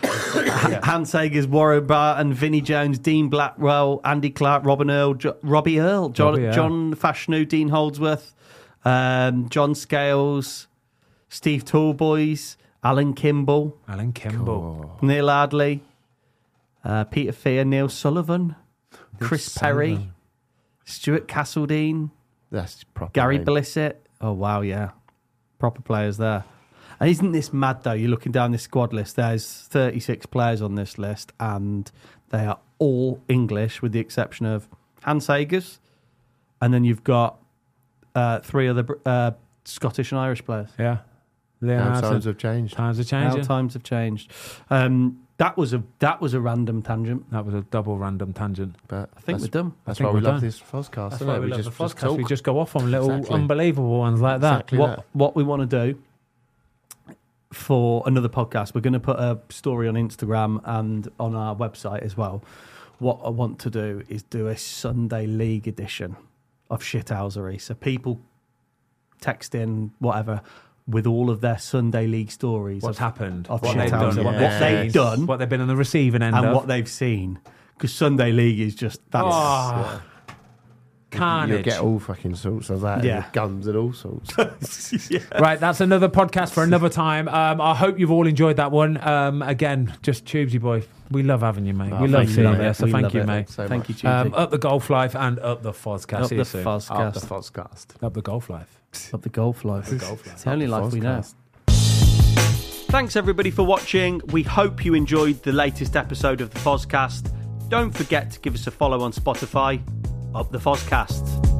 Hans Sagers, Warren Barton, Vinnie Jones, Dean Blackwell, Andy Clark, Robin Earl, jo- Robbie Earl, John, Robbie Earl. John Fashanu, Dean Holdsworth, um, John Scales, Steve Tallboys, Alan Kimball, Alan Kimball. Neil Ardley, uh, Peter Fear, Neil Sullivan, Chris Perry, Sullivan. Stuart Castledine, That's proper. Gary name. Blissett. Oh, wow, yeah. Proper players there. And isn't this mad, though? You're looking down this squad list. There's thirty-six players on this list, and they are all English, with the exception of Hans Sagers. And then you've got uh, three other uh, Scottish and Irish players. Yeah. Now Leonardo. times have changed. Times have How changed. times have changed. Um, that was a that was a random tangent. That was a double random tangent. But I think that's, we're done. That's I think why we we're love done. this podcast. That's isn't why it? we, love just, the just podcast. We talk. just go off on little Exactly. unbelievable ones like that. Exactly What that. what we want to do for another podcast, we're going to put a story on Instagram and on our website as well. What I want to do is do a Sunday League edition of Shithousery. So people text in whatever with all of their Sunday League stories What's of, happened? of what they've shithousery. done? What, What they've they've seen, done. What they've been on the receiving end and of. what they've seen. Because Sunday League is just that's Oh, carnage. You'll get all fucking sorts of that. Yeah. Yeah. Guns and all sorts. Right, that's another podcast for another time. Um, I hope you've all enjoyed that one. Um, again, just Tubesy boy, we love having you, mate. Oh, we love thank you, seeing mate. you. So We thank love you, it. mate. So Thank much. you, Tuesday. Um, up the golf life and up the Fozcast. Up See the you soon. Fozcast. Up the podcast. Up the golf life. Up the golf life. golf life. It's the only Up the life we know. Fozcast. Thanks everybody for watching. We hope you enjoyed the latest episode of the Fozcast. Don't forget to give us a follow on Spotify. Up the Fozcast.